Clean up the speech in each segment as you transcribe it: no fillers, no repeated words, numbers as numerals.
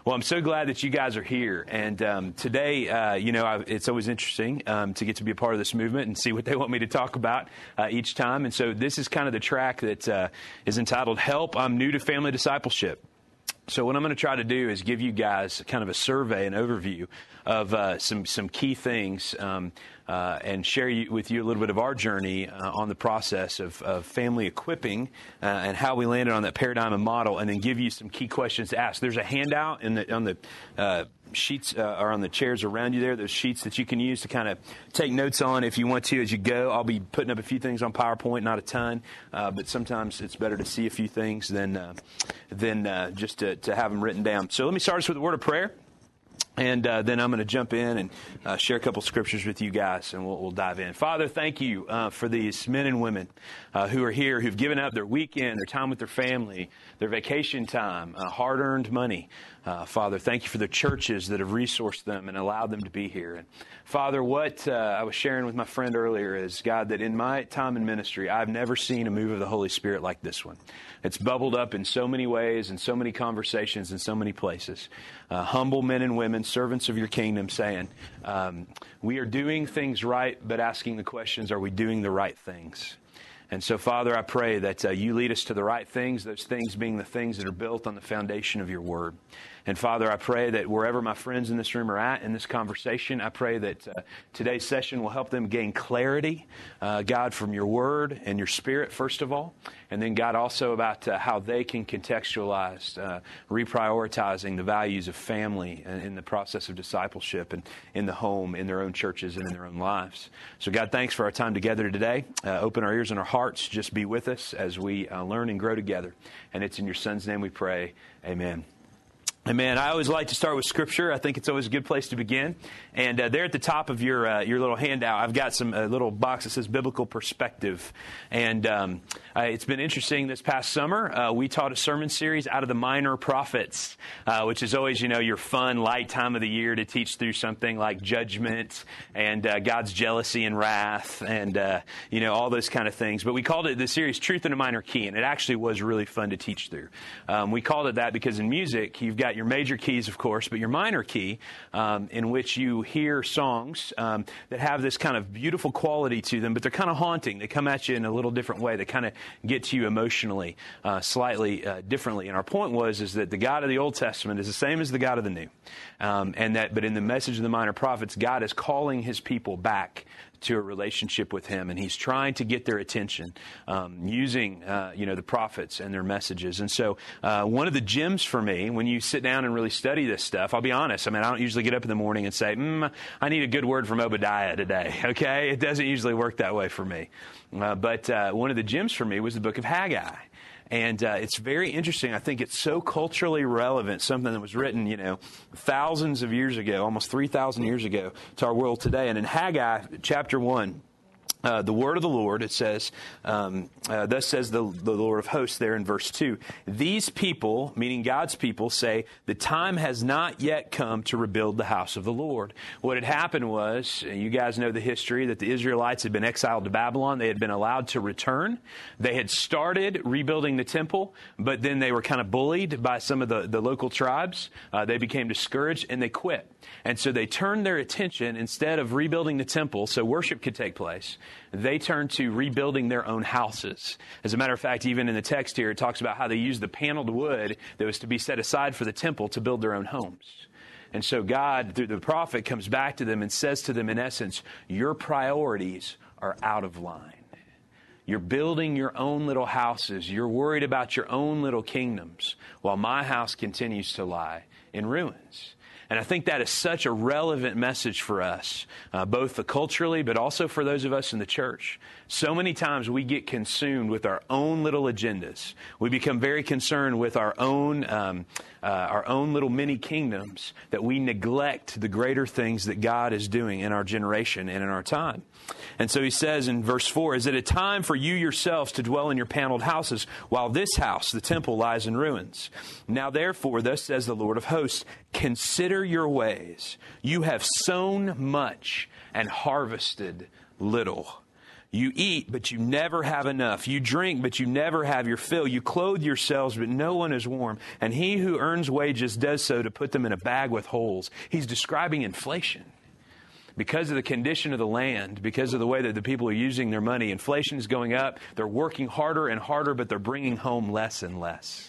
Well, I'm so glad that you guys are here. And today, it's always interesting to get to be a part of this movement and see what they want me to talk about each time. And so this is kind of the track that is entitled Help, I'm New to Family Discipleship. So what I'm going to try to do is give you guys kind of a survey, an overview of some key things and share with you a little bit of our journey on the process of family equipping and how we landed on that paradigm and model, and then give you some key questions to ask. There's a handout on the sheets or on the chairs around you there. There's sheets that you can use to kind of take notes on if you want to as you go. I'll be putting up a few things on PowerPoint, not a ton, but sometimes it's better to see a few things than just to have them written down. So let me start us with a word of prayer. And then I'm going to jump in and share a couple scriptures with you guys, and we'll dive in. Father, thank you for these men and women who are here, who've given up their weekend, their time with their family, their vacation time, hard-earned money. Father, thank you for the churches that have resourced them and allowed them to be here. And Father, what I was sharing with my friend earlier is, God, that in my time in ministry, I've never seen a move of the Holy Spirit like this one. It's bubbled up in so many ways, in so many conversations, in so many places. Humble men and women, servants of your kingdom, saying, we are doing things right, but asking the questions, are we doing the right things? And so, Father, I pray that you lead us to the right things, those things being the things that are built on the foundation of your word. And Father, I pray that wherever my friends in this room are at in this conversation, I pray that today's session will help them gain clarity, God, from your word and your spirit, first of all. And then, God, also about how they can contextualize, reprioritizing the values of family in the process of discipleship and in the home, in their own churches and in their own lives. So, God, thanks for our time together today. Open our ears and our hearts. Just be with us as we learn and grow together. And it's in your Son's name we pray. Amen. Amen. I always like to start with Scripture. I think it's always a good place to begin. And there at the top of your little handout, I've got some little box that says Biblical Perspective. And it's been interesting this past summer. We taught a sermon series out of the Minor Prophets, which is always, your fun, light time of the year to teach through something like judgment and God's jealousy and wrath and, all those kind of things. But we called it the series Truth in a Minor Key, and it actually was really fun to teach through. We called it that because in music, you've got your major keys, of course, but your minor key, in which you hear songs that have this kind of beautiful quality to them, but they're kind of haunting. They come at you in a little different way. They kind of get to you emotionally, slightly differently. And our point is that the God of the Old Testament is the same as the God of the New, but in the message of the Minor Prophets, God is calling His people back to a relationship with Him, and He's trying to get their attention using the prophets and their messages. And so one of the gems for me when you sit down and really study this stuff, I'll be honest, I don't usually get up in the morning and say, I need a good word from Obadiah today, okay? It doesn't usually work that way for me. But one of the gems for me was the book of Haggai. And it's very interesting. I think it's so culturally relevant, something that was written, thousands of years ago, almost 3,000 years ago to our world today. And in Haggai chapter 1, the word of the Lord, it says, thus says the Lord of hosts there in verse 2, these people, meaning God's people, say, the time has not yet come to rebuild the house of the Lord. What had happened was, you guys know the history, that the Israelites had been exiled to Babylon. They had been allowed to return. They had started rebuilding the temple, but then they were kind of bullied by some of the local tribes. They became discouraged and they quit. And so they turned their attention, instead of rebuilding the temple so worship could take place, they turned to rebuilding their own houses. As a matter of fact, even in the text here, it talks about how they used the paneled wood that was to be set aside for the temple to build their own homes. And so God, through the prophet, comes back to them and says to them, in essence, your priorities are out of line. You're building your own little houses. You're worried about your own little kingdoms, while my house continues to lie in ruins. And I think that is such a relevant message for us, both culturally, but also for those of us in the church. So many times we get consumed with our own little agendas. We become very concerned with our own little mini kingdoms, that we neglect the greater things that God is doing in our generation and in our time. And so he says in verse 4, is it a time for you yourselves to dwell in your paneled houses, while this house, the temple, lies in ruins? Now therefore, thus says the Lord of hosts, consider your ways. You have sown much and harvested little. You eat, but you never have enough. You drink, but you never have your fill. You clothe yourselves, but no one is warm. And he who earns wages does so to put them in a bag with holes. He's describing inflation. Because of the condition of the land, because of the way that the people are using their money, inflation is going up. They're working harder and harder, but they're bringing home less and less.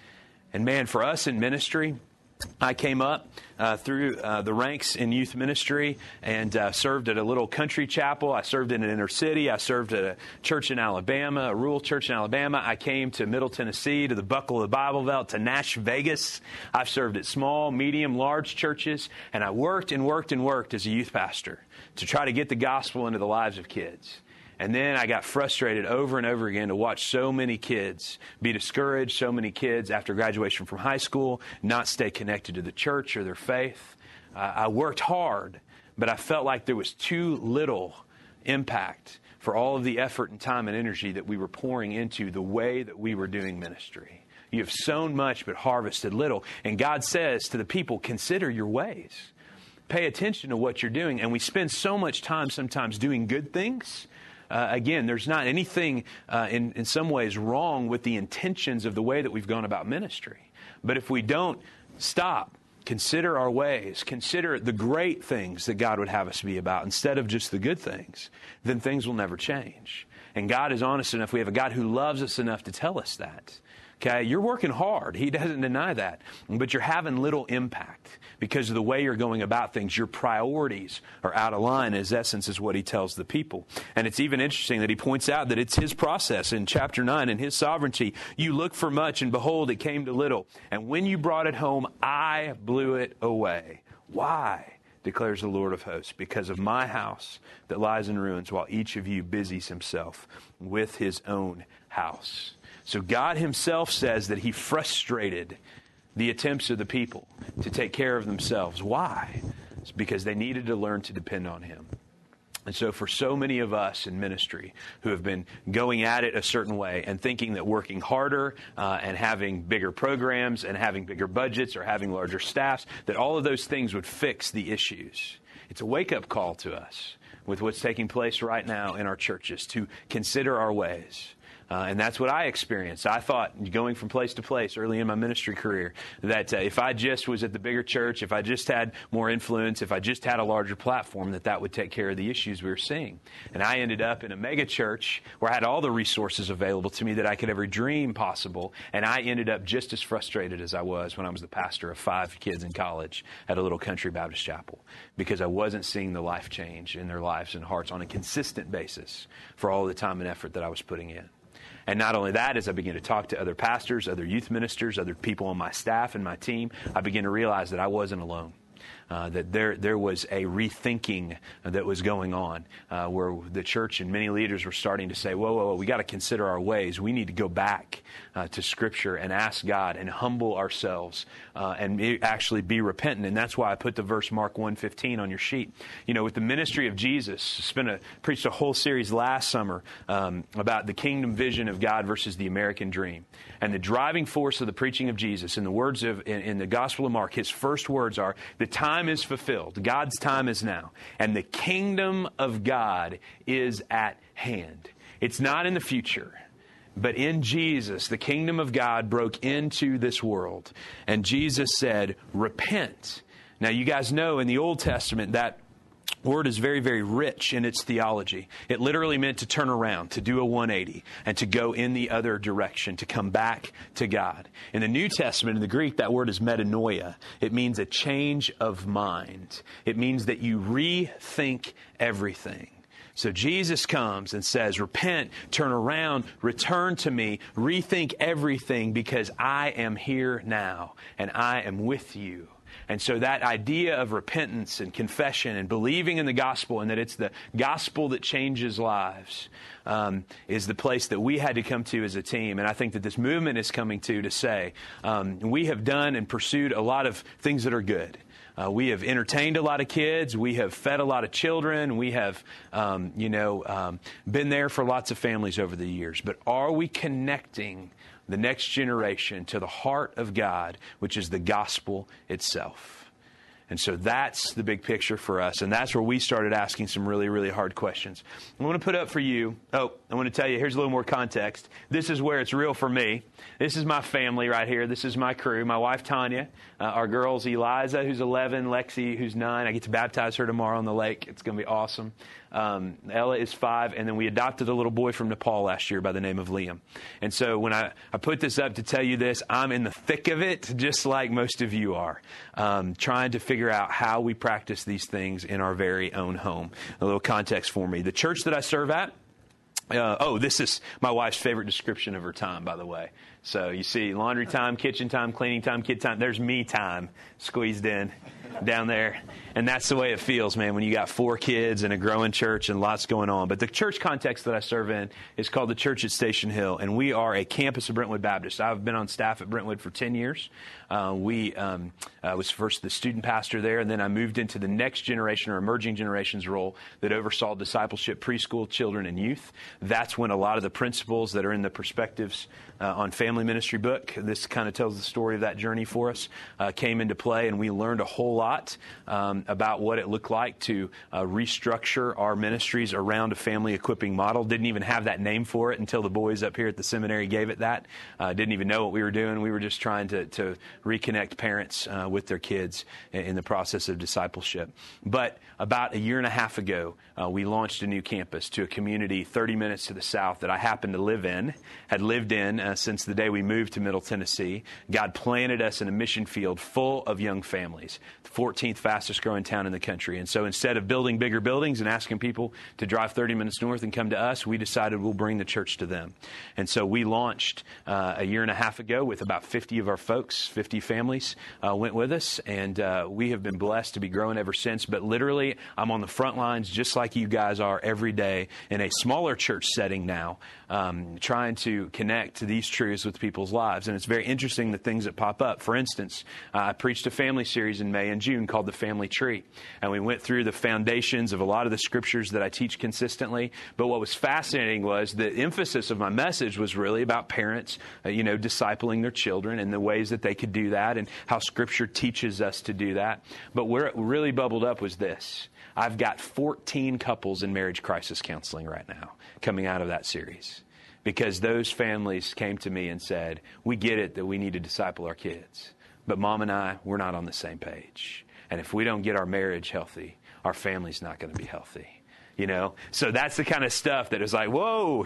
And man, for us in ministry, I came up through the ranks in youth ministry and served at a little country chapel. I served in an inner city. I served at a church in Alabama, a rural church in Alabama. I came to Middle Tennessee, to the Buckle of the Bible Belt, to Nash Vegas. I've served at small, medium, large churches, and I worked and worked and worked as a youth pastor to try to get the gospel into the lives of kids. And then I got frustrated over and over again to watch so many kids be discouraged, so many kids after graduation from high school not stay connected to the church or their faith. I worked hard, but I felt like there was too little impact for all of the effort and time and energy that we were pouring into the way that we were doing ministry. You have sown much but harvested little. And God says to the people, consider your ways. Pay attention to what you're doing. And we spend so much time sometimes doing good things. Again, there's not anything in some ways wrong with the intentions of the way that we've gone about ministry. But if we don't stop, consider our ways, consider the great things that God would have us be about instead of just the good things, then things will never change. And God is honest enough. We have a God who loves us enough to tell us that. Okay, you're working hard. He doesn't deny that. But you're having little impact because of the way you're going about things. Your priorities are out of line, as essence is what he tells the people. And it's even interesting that he points out that it's his process in chapter 9, in his sovereignty. You look for much, and behold, it came to little. And when you brought it home, I blew it away. Why? Declares the Lord of hosts, because of my house that lies in ruins, while each of you busies himself with his own house. So God himself says that he frustrated the attempts of the people to take care of themselves. Why? It's because they needed to learn to depend on him. And so for so many of us in ministry who have been going at it a certain way and thinking that working harder and having bigger programs and having bigger budgets or having larger staffs, that all of those things would fix the issues. It's a wake-up call to us with what's taking place right now in our churches to consider our ways. And that's what I experienced. I thought, going from place to place early in my ministry career, that if I just was at the bigger church, if I just had more influence, if I just had a larger platform, that would take care of the issues we were seeing. And I ended up in a mega church where I had all the resources available to me that I could ever dream possible. And I ended up just as frustrated as I was when I was the pastor of 5 kids in college at a little country Baptist chapel, because I wasn't seeing the life change in their lives and hearts on a consistent basis for all the time and effort that I was putting in. And not only that, as I began to talk to other pastors, other youth ministers, other people on my staff and my team, I began to realize that I wasn't alone. That there was a rethinking that was going on where the church and many leaders were starting to say, whoa, we got to consider our ways. We need to go back to Scripture and ask God and humble ourselves and actually be repentant. And that's why I put the verse Mark 1:15 on your sheet. You know, with the ministry of Jesus, preached a whole series last summer about the kingdom vision of God versus the American dream. And the driving force of the preaching of Jesus, in the words of in the Gospel of Mark, his first words are, the time is fulfilled. God's time is now. And the kingdom of God is at hand. It's not in the future, but in Jesus, the kingdom of God broke into this world. And Jesus said, repent. Now, you guys know in the Old Testament that word is very, very rich in its theology. It literally meant to turn around, to do a 180, and to go in the other direction, to come back to God. In the New Testament, in the Greek, that word is metanoia. It means a change of mind. It means that you rethink everything. So Jesus comes and says, repent, turn around, return to me, rethink everything, because I am here now and I am with you. And so that idea of repentance and confession and believing in the gospel, and that it's the gospel that changes lives, is the place that we had to come to as a team. And I think that this movement is coming to say, we have done and pursued a lot of things that are good. We have entertained a lot of kids. We have fed a lot of children. We have, been there for lots of families over the years. But are we connecting the next generation to the heart of God, which is the gospel itself? And so that's the big picture for us. And that's where we started asking some really, really hard questions. I want to put up for you, I want to tell you, here's a little more context. This is where it's real for me. This is my family right here. This is my crew. My wife, Tanya, our girls, Eliza, who's 11, Lexi, who's 9. I get to baptize her tomorrow on the lake. It's going to be awesome. Ella is 5, and then we adopted a little boy from Nepal last year by the name of Liam. And so when I put this up to tell you this, I'm in the thick of it, just like most of you are, trying to figure out how we practice these things in our very own home. A little context for me. The church that I serve at, this is my wife's favorite description of her time, by the way. So you see laundry time, kitchen time, cleaning time, kid time. There's me time squeezed in down there. And that's the way it feels, man, when you got 4 kids and a growing church and lots going on. But the church context that I serve in is called the Church at Station Hill, and we are a campus of Brentwood Baptist. I've been on staff at Brentwood for 10 years. I was first the student pastor there, and then I moved into the next generation or emerging generations role that oversaw discipleship, preschool, children, and youth. That's when a lot of the principles that are in the Perspectives on Family Ministry book, this kind of tells the story of that journey for us, came into play, and we learned a whole lot about what it looked like to restructure our ministries around a family equipping model. Didn't even have that name for it until the boys up here at the seminary gave it that. Didn't even know what we were doing. We were just trying to reconnect parents with their kids in the process of discipleship. But about a year and a half ago, we launched a new campus to a community 30 minutes to the south that I happen to live in, had lived in since the day we moved to Middle Tennessee. God planted us in a mission field full of young families, the 14th fastest growing town in the country. And so instead of building bigger buildings and asking people to drive 30 minutes north and come to us, we decided we'll bring the church to them. And so we launched a year and a half ago with about 50 of our folks, 50 families went with us, and we have been blessed to be growing ever since. But literally, I'm on the front lines just like you guys are every day in a smaller church setting now, trying to connect to these truths with people's lives. And it's very interesting the things that pop up. For instance, I preached a family series in May and June called The Family Tree. And we went through the foundations of a lot of the scriptures that I teach consistently. But what was fascinating was the emphasis of my message was really about parents, discipling their children and the ways that they could do that and how Scripture teaches us to do that. But where it really bubbled up was this. I've got 14 couples in marriage crisis counseling right now coming out of that series, because those families came to me and said, we get it that we need to disciple our kids, but Mom and I, we're not on the same page. And if we don't get our marriage healthy, our family's not going to be healthy. So that's the kind of stuff that is like, whoa,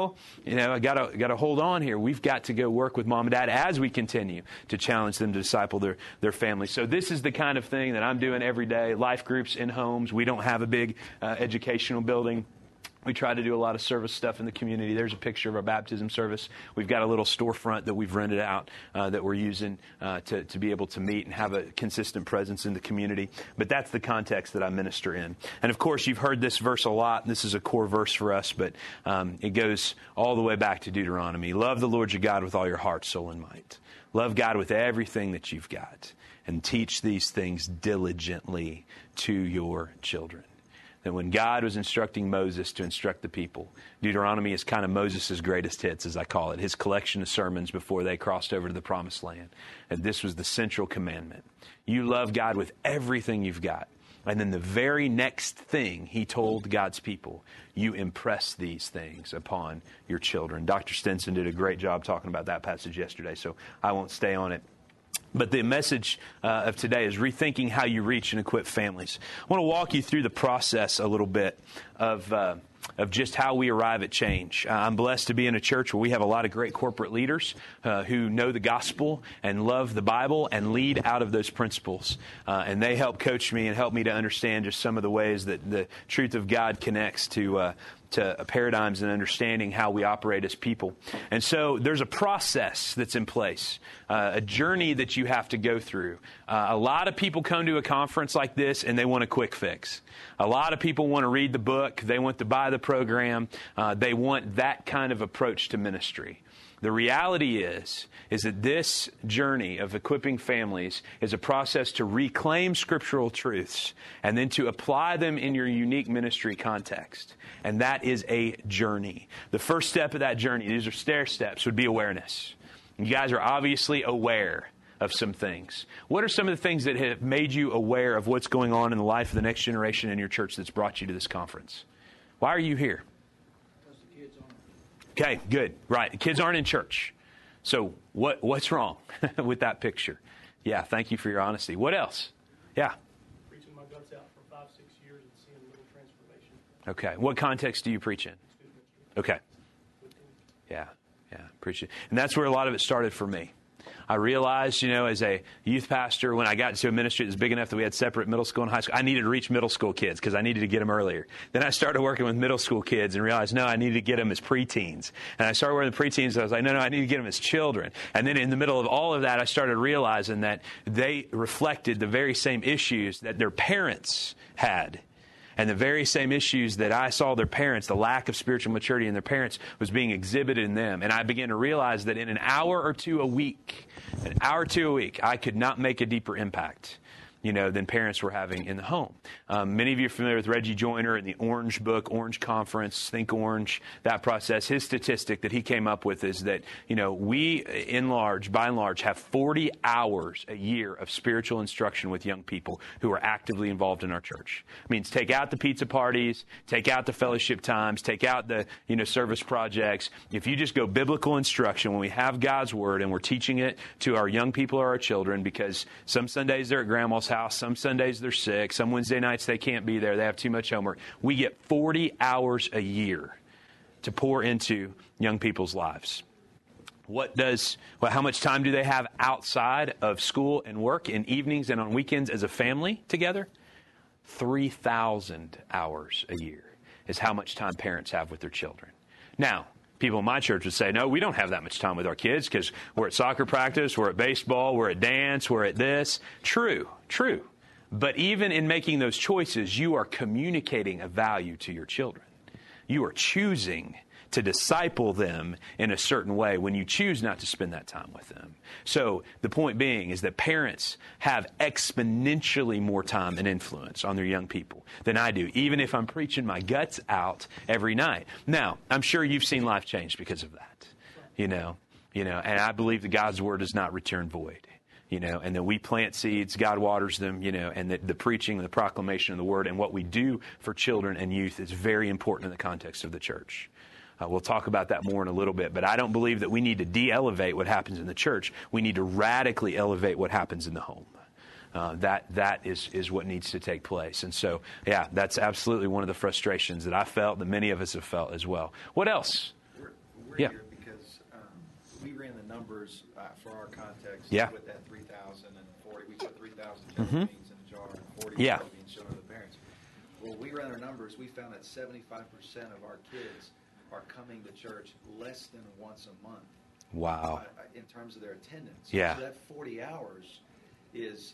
I gotta hold on here. We've got to go work with Mom and Dad as we continue to challenge them to disciple their families. So this is the kind of thing that I'm doing every day. Life groups in homes. We don't have a big educational building. We try to do a lot of service stuff in the community. There's a picture of our baptism service. We've got a little storefront that we've rented out that we're using to be able to meet and have a consistent presence in the community. But that's the context that I minister in. And of course, you've heard this verse a lot. This is a core verse for us, but it goes all the way back to Deuteronomy. Love the Lord your God with all your heart, soul, and might. Love God with everything that you've got. And teach these things diligently to your children. That when God was instructing Moses to instruct the people, Deuteronomy is kind of Moses' greatest hits, as I call it, his collection of sermons before they crossed over to the Promised Land. And this was the central commandment. You love God with everything you've got. And then the very next thing he told God's people, you impress these things upon your children. Dr. Stinson did a great job talking about that passage yesterday, so I won't stay on it. But the message of today is rethinking how you reach and equip families. I want to walk you through the process a little bit of just how we arrive at change. I'm blessed to be in a church where we have a lot of great corporate leaders who know the gospel and love the Bible and lead out of those principles. And they help coach me and help me to understand just some of the ways that the truth of God connects to paradigms and understanding how we operate as people. And so there's a process that's in place, a journey that you have to go through. A lot of people come to a conference like this and they want a quick fix. A lot of people want to read the book. They want to buy the program. They want that kind of approach to ministry. The reality is that this journey of equipping families is a process to reclaim scriptural truths and then to apply them in your unique ministry context. And that is a journey. The first step of that journey, these are stair steps, would be awareness. You guys are obviously aware of some things. What are some of the things that have made you aware of what's going on in the life of the next generation in your church that's brought you to this conference? Why are you here? Because the kids aren't. Okay, good. Right. The kids aren't in church. So what's wrong with that picture? Yeah, thank you for your honesty. What else? Yeah. Preaching my guts out for 5-6 years and seeing little transformation. Okay. What context do you preach in? Okay. Yeah. Appreciate it. And that's where a lot of it started for me. I realized, as a youth pastor, when I got to a ministry that's big enough that we had separate middle school and high school, I needed to reach middle school kids because I needed to get them earlier. Then I started working with middle school kids and realized, no, I needed to get them as preteens. And I started working with preteens, and I was like, no, I need to get them as children. And then in the middle of all of that, I started realizing that they reflected the very same issues that their parents had. And the very same issues that I saw their parents, the lack of spiritual maturity in their parents, was being exhibited in them. And I began to realize that in an hour or two a week, I could not make a deeper impact, than parents were having in the home. Many of you are familiar with Reggie Joyner and the Orange Book, Orange Conference, Think Orange, that process. His statistic that he came up with is that, we, by and large, have 40 hours a year of spiritual instruction with young people who are actively involved in our church. It means take out the pizza parties, take out the fellowship times, take out the, service projects. If you just go biblical instruction, when we have God's Word and we're teaching it to our young people or our children, because some Sundays they're at grandma's house, some Sundays they're sick, some Wednesday nights they can't be there, they have too much homework. We get 40 hours a year to pour into young people's lives. How much time do they have outside of school and work in evenings and on weekends as a family together? 3,000 hours a year is how much time parents have with their children. Now, people in my church would say, no, we don't have that much time with our kids because we're at soccer practice, we're at baseball, we're at dance, we're at this. True. But even in making those choices, you are communicating a value to your children. You are choosing to disciple them in a certain way when you choose not to spend that time with them. So the point being is that parents have exponentially more time and influence on their young people than I do, even if I'm preaching my guts out every night. Now, I'm sure you've seen life change because of that, and I believe that God's Word does not return void. And that we plant seeds, God waters them, and that the preaching and the proclamation of the Word and what we do for children and youth is very important in the context of the church. We'll talk about that more in a little bit, but I don't believe that we need to de-elevate what happens in the church. We need to radically elevate what happens in the home. That is what needs to take place. And so, that's absolutely one of the frustrations that I felt, that many of us have felt as well. What else? We're here because we ran the numbers for our context with that 3,000 and 40. We put 3,000 beans in a jar and 40 beans shown to the parents. Well, we ran our numbers. We found that 75% of our kids are coming to church less than once a month. Wow. In terms of their attendance. Yeah. So that 40 hours has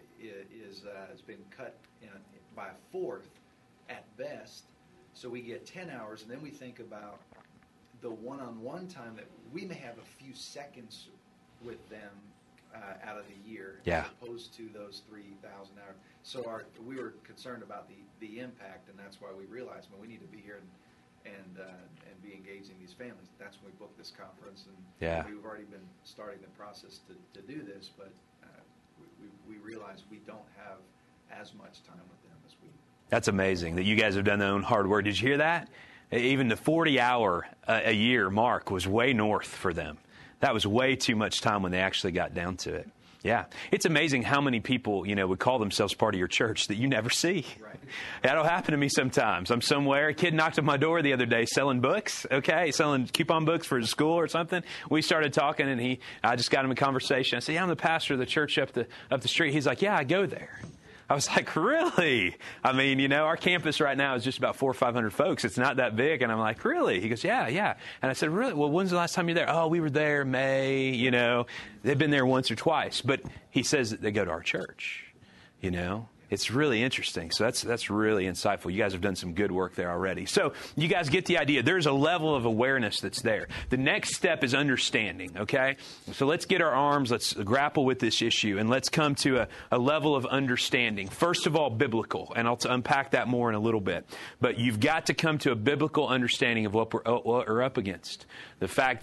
been cut by a fourth at best. So we get 10 hours, and then we think about the one-on-one time that we may have a few seconds with them out of the year, as opposed to those 3,000 hours. So we were concerned about the impact, and that's why we realized, we need to be here and be engaging these families. That's when we booked this conference, and we've already been starting the process to do this, but we realize we don't have as much time with them as we. That's amazing that you guys have done their own hard work. Did you hear that? Even the 40-hour a year mark was way north for them. That was way too much time when they actually got down to it. Yeah. It's amazing how many people, would call themselves part of your church that you never see. Right. That'll happen to me sometimes. I'm somewhere. A kid knocked on my door the other day selling books, selling coupon books for his school or something. We started talking, and I just got him a conversation. I said, I'm the pastor of the church up the street. He's like, I go there. I was like, really? I mean, our campus right now is just about 400 or 500 folks. It's not that big. And I'm like, really? He goes, yeah. And I said, really? Well, when's the last time you were there? Oh, we were there May, They've been there once or twice. But he says that they go to our church, It's really interesting. So that's really insightful. You guys have done some good work there already. So you guys get the idea. There's a level of awareness that's there. The next step is understanding, okay? So let's get our arms, let's grapple with this issue, and let's come to a level of understanding. First of all, biblical, and I'll unpack that more in a little bit. But you've got to come to a biblical understanding of what we're up against. The fact that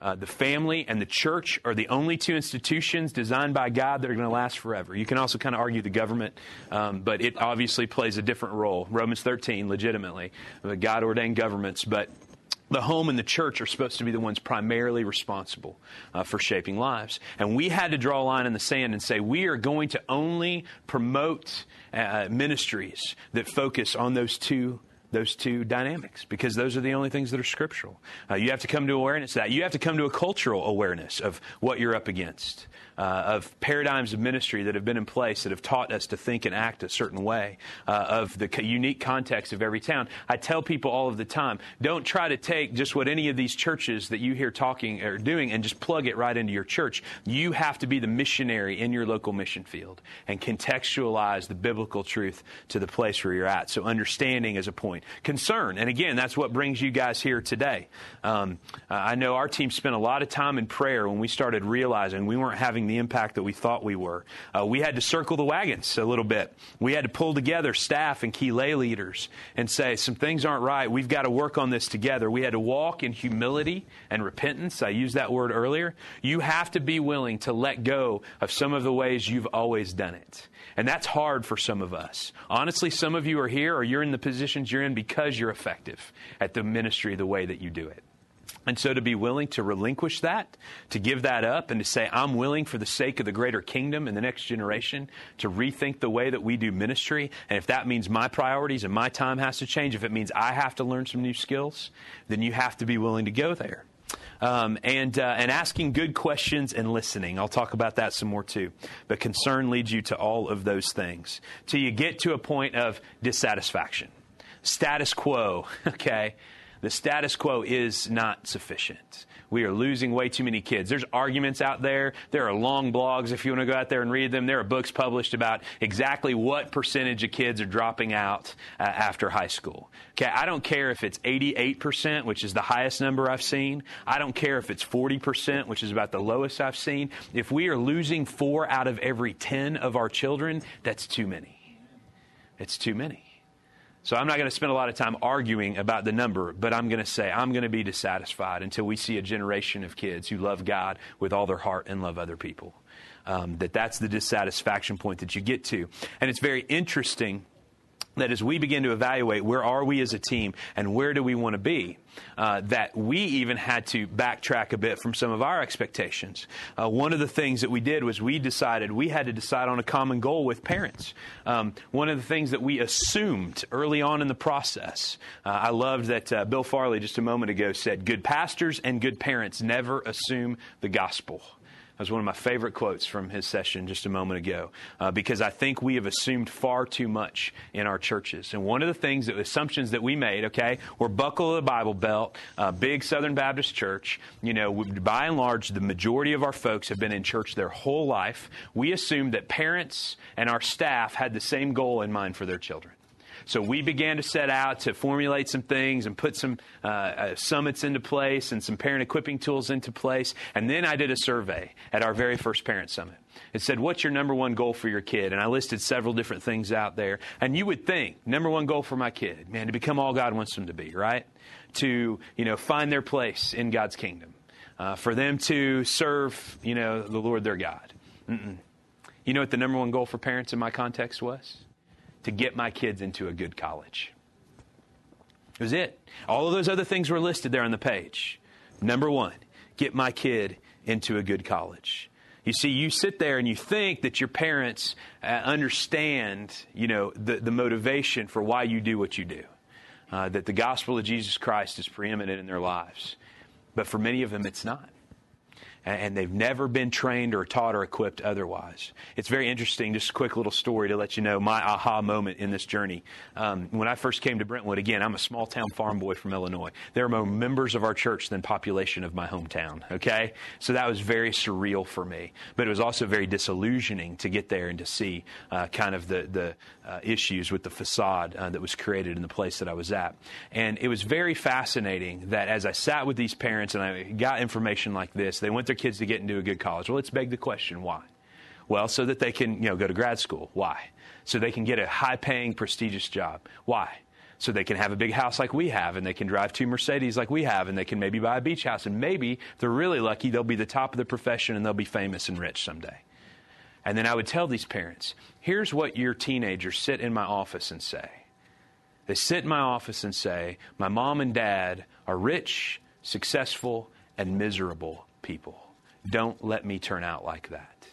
The family and the church are the only two institutions designed by God that are going to last forever. You can also kind of argue the government, but it obviously plays a different role. Romans 13, legitimately, the God-ordained governments, but the home and the church are supposed to be the ones primarily responsible for shaping lives. And we had to draw a line in the sand and say, we are going to only promote ministries that focus on those two dynamics, because those are the only things that are scriptural. You have to come to awareness of that. You have to come to a cultural awareness of what you're up against, of paradigms of ministry that have been in place that have taught us to think and act a certain way, of the unique context of every town. I tell people all of the time, don't try to take just what any of these churches that you hear talking or doing and just plug it right into your church. You have to be the missionary in your local mission field and contextualize the biblical truth to the place where you're at. So understanding is a point. Concern, and again, that's what brings you guys here today. I know our team spent a lot of time in prayer when we started realizing we weren't having the impact that we thought we were. We had to circle the wagons a little bit. We had to pull together staff and key lay leaders and say, some things aren't right. We've got to work on this together. We had to walk in humility and repentance. I used that word earlier. You have to be willing to let go of some of the ways you've always done it. And that's hard for some of us. Honestly, some of you are here or you're in the positions you're in because you're effective at the ministry the way that you do it. And so to be willing to relinquish that, to give that up, and to say, I'm willing for the sake of the greater kingdom and the next generation to rethink the way that we do ministry. And if that means my priorities and my time has to change, if it means I have to learn some new skills, then you have to be willing to go there. And asking good questions and listening. I'll talk about that some more too. But concern leads you to all of those things till you get to a point of dissatisfaction. Status quo, okay? The status quo is not sufficient. We are losing way too many kids. There's arguments out there. There are long blogs if you want to go out there and read them. There are books published about exactly what percentage of kids are dropping out after high school. Okay, I don't care if it's 88%, which is the highest number I've seen. I don't care if it's 40%, which is about the lowest I've seen. If we are losing 4 out of every 10 of our children, that's too many. It's too many. So I'm not going to spend a lot of time arguing about the number, but I'm going to say I'm going to be dissatisfied until we see a generation of kids who love God with all their heart and love other people. That's the dissatisfaction point that you get to. And it's very interesting that as we begin to evaluate where are we as a team and where do we want to be, that we even had to backtrack a bit from some of our expectations. One of the things that we did was we had to decide on a common goal with parents. One of the things that we assumed early on in the process, I loved that Bill Farley just a moment ago said, good pastors and good parents never assume the gospel. That was one of my favorite quotes from his session just a moment ago, because I think we have assumed far too much in our churches. And one of the assumptions that we made, okay, we're buckle of the Bible Belt, big Southern Baptist church. You know, by and large, the majority of our folks have been in church their whole life. We assumed that parents and our staff had the same goal in mind for their children. So we began to set out to formulate some things and put some summits into place and some parent equipping tools into place. And then I did a survey at our very first parent summit. It said, what's your number one goal for your kid? And I listed several different things out there. And you would think, number one goal for my kid, man, to become all God wants them to be, right? To, find their place in God's kingdom. For them to serve, the Lord their God. You know what the number one goal for parents in my context was? To get my kids into a good college. It was it. All of those other things were listed there on the page. Number one, get my kid into a good college. You see, you sit there and you think that your parents understand, the motivation for why you do what you do. That the gospel of Jesus Christ is preeminent in their lives. But for many of them, it's not. And they've never been trained or taught or equipped otherwise. It's very interesting, just a quick little story to let you know my aha moment in this journey. When I first came to Brentwood, again, I'm a small town farm boy from Illinois. There are more members of our church than population of my hometown, okay? So that was very surreal for me. But it was also very disillusioning to get there and to see kind of the issues with the facade that was created in the place that I was at. And it was very fascinating that as I sat with these parents and I got information like this, they went their kids to get into a good college. Well, let's beg the question, why? Well, so that they can, go to grad school. Why? So they can get a high-paying, prestigious job. Why? So they can have a big house like we have, and they can drive 2 Mercedes like we have, and they can maybe buy a beach house, and maybe, if they're really lucky, they'll be the top of their profession and they'll be famous and rich someday. And then I would tell these parents, here's what your teenagers sit in my office and say. They sit in my office and say, my mom and dad are rich, successful, and miserable people. Don't let me turn out like that.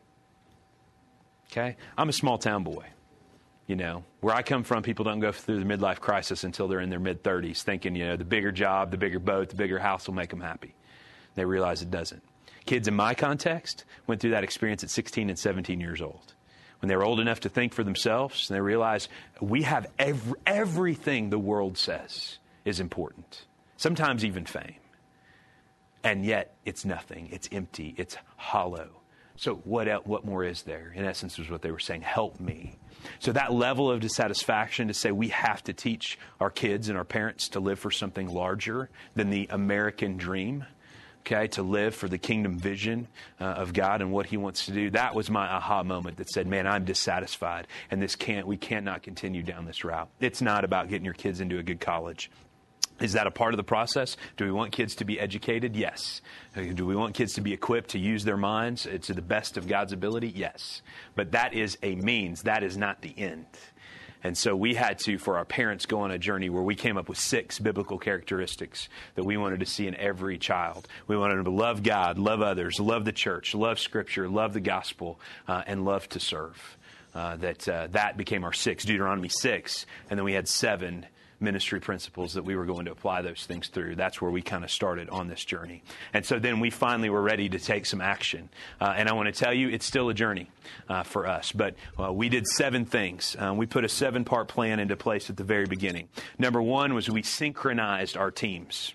Okay? I'm a small town boy. You know, where I come from, people don't go through the midlife crisis until they're in their mid-30s thinking, you know, the bigger job, the bigger boat, the bigger house will make them happy. They realize it doesn't. Kids in my context went through that experience at 16 and 17 years old. When they were old enough to think for themselves, and they realized we have everything the world says is important, sometimes even fame. And yet it's nothing. It's empty. It's hollow. So what more is there? In essence, was what they were saying. Help me. So that level of dissatisfaction to say we have to teach our kids and our parents to live for something larger than the American dream, okay, to live for the kingdom vision of God and what He wants to do. That was my aha moment that said, man, I'm dissatisfied, and we cannot continue down this route. It's not about getting your kids into a good college. Is that a part of the process? Do we want kids to be educated? Yes. Do we want kids to be equipped to use their minds to the best of God's ability? Yes. But that is a means. That is not the end. And so we had to, for our parents, go on a journey where we came up with 6 biblical characteristics that we wanted to see in every child. We wanted them to love God, love others, love the church, love Scripture, love the gospel, and love to serve. That became our 6, Deuteronomy 6. And then we had 7 ministry principles that we were going to apply those things through. That's where we kind of started on this journey. And so then we finally were ready to take some action. And I want to tell you, it's still a journey for us. But we did 7 things. We put a 7-part plan into place at the very beginning. Number 1 was we synchronized our teams.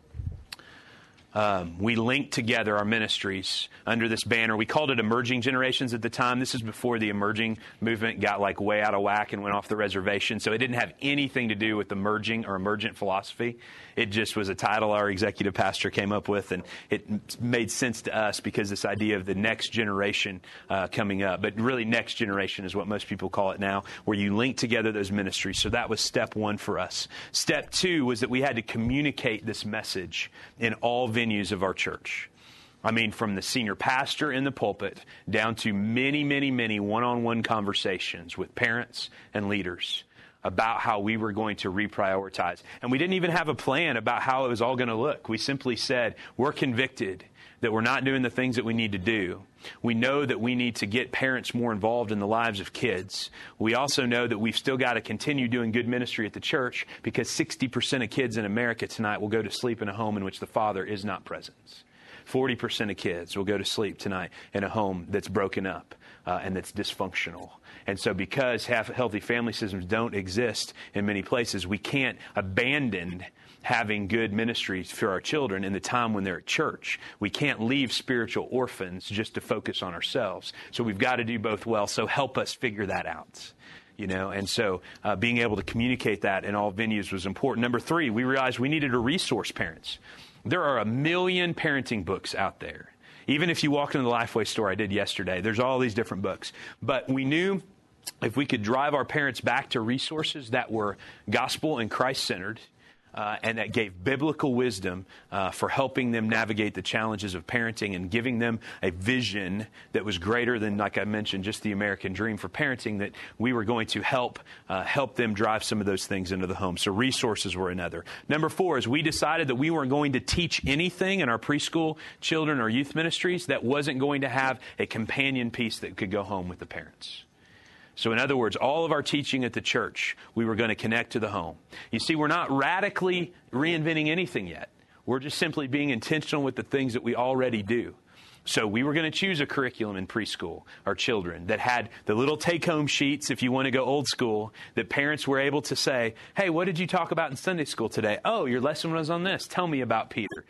We linked together our ministries under this banner. We called it Emerging Generations at the time. This is before the emerging movement got like way out of whack and went off the reservation. So it didn't have anything to do with emerging or emergent philosophy. It just was a title our executive pastor came up with, and it made sense to us because this idea of the next generation coming up. But really, next generation is what most people call it now, where you link together those ministries. So that was step 1 for us. Step 2 was that we had to communicate this message in all venues of our church. I mean, from the senior pastor in the pulpit down to many, many, many one-on-one conversations with parents and leaders about how we were going to reprioritize. And we didn't even have a plan about how it was all going to look. We simply said, we're convicted that we're not doing the things that we need to do. We know that we need to get parents more involved in the lives of kids. We also know that we've still got to continue doing good ministry at the church because 60% of kids in America tonight will go to sleep in a home in which the father is not present. 40% of kids will go to sleep tonight in a home that's broken up and that's dysfunctional. And so because healthy family systems don't exist in many places, we can't abandon having good ministries for our children in the time when they're at church. We can't leave spiritual orphans just to focus on ourselves. So we've got to do both well. So help us figure that out. You know, and so being able to communicate that in all venues was important. Number 3, we realized we needed to resource parents. There are 1 million parenting books out there. Even if you walk into the Lifeway store I did yesterday, there's all these different books. But we knew if we could drive our parents back to resources that were gospel and Christ-centered, and that gave biblical wisdom for helping them navigate the challenges of parenting and giving them a vision that was greater than, like I mentioned, just the American dream for parenting, that we were going to help them drive some of those things into the home. So resources were another. Number 4 is we decided that we weren't going to teach anything in our preschool children or youth ministries that wasn't going to have a companion piece that could go home with the parents. So in other words, all of our teaching at the church, we were going to connect to the home. You see, we're not radically reinventing anything yet. We're just simply being intentional with the things that we already do. So we were going to choose a curriculum in preschool, our children, that had the little take-home sheets, if you want to go old school, that parents were able to say, hey, what did you talk about in Sunday school today? Oh, your lesson was on this. Tell me about Peter.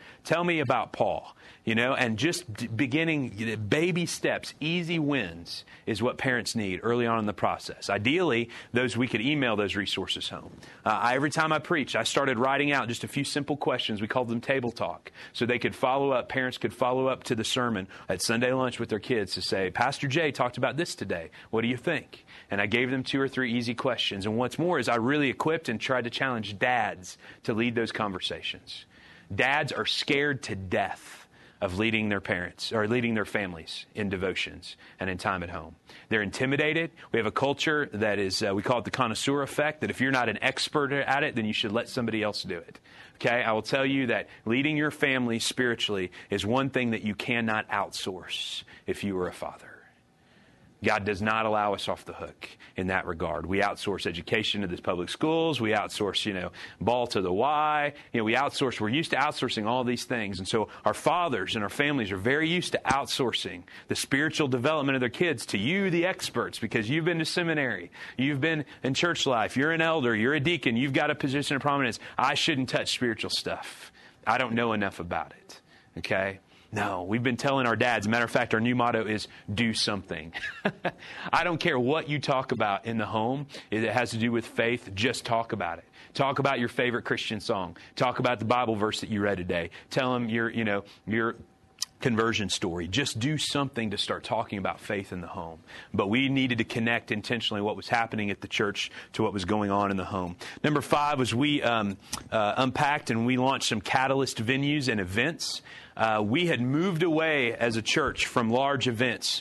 Tell me about Paul. And just beginning, baby steps, easy wins is what parents need early on in the process. Ideally, we could email those resources home. Every time I preached, I started writing out just a few simple questions. We called them table talk. So they could follow up, parents could follow up to the sermon at Sunday lunch with their kids to say, Pastor Jay talked about this today. What do you think? And I gave them 2 or 3 easy questions. And what's more is I really equipped and tried to challenge dads to lead those conversations. Dads are scared to death of leading their parents or leading their families in devotions and in time at home. They're intimidated. We have a culture that is, we call it the connoisseur effect, that if you're not an expert at it, then you should let somebody else do it. Okay, I will tell you that leading your family spiritually is one thing that you cannot outsource if you are a father. God does not allow us off the hook in that regard. We outsource education to the public schools. We outsource, ball to the Y. We outsource. We're used to outsourcing all these things. And so our fathers and our families are very used to outsourcing the spiritual development of their kids to you, the experts, because you've been to seminary. You've been in church life. You're an elder. You're a deacon. You've got a position of prominence. I shouldn't touch spiritual stuff. I don't know enough about it. Okay? No, we've been telling our dads. Matter of fact, our new motto is do something. I don't care what you talk about in the home. If it has to do with faith, just talk about it. Talk about your favorite Christian song. Talk about the Bible verse that you read today. Tell them your conversion story. Just do something to start talking about faith in the home. But we needed to connect intentionally what was happening at the church to what was going on in the home. Number 5 was we unpacked and we launched some catalyst venues and events. We had moved away as a church from large events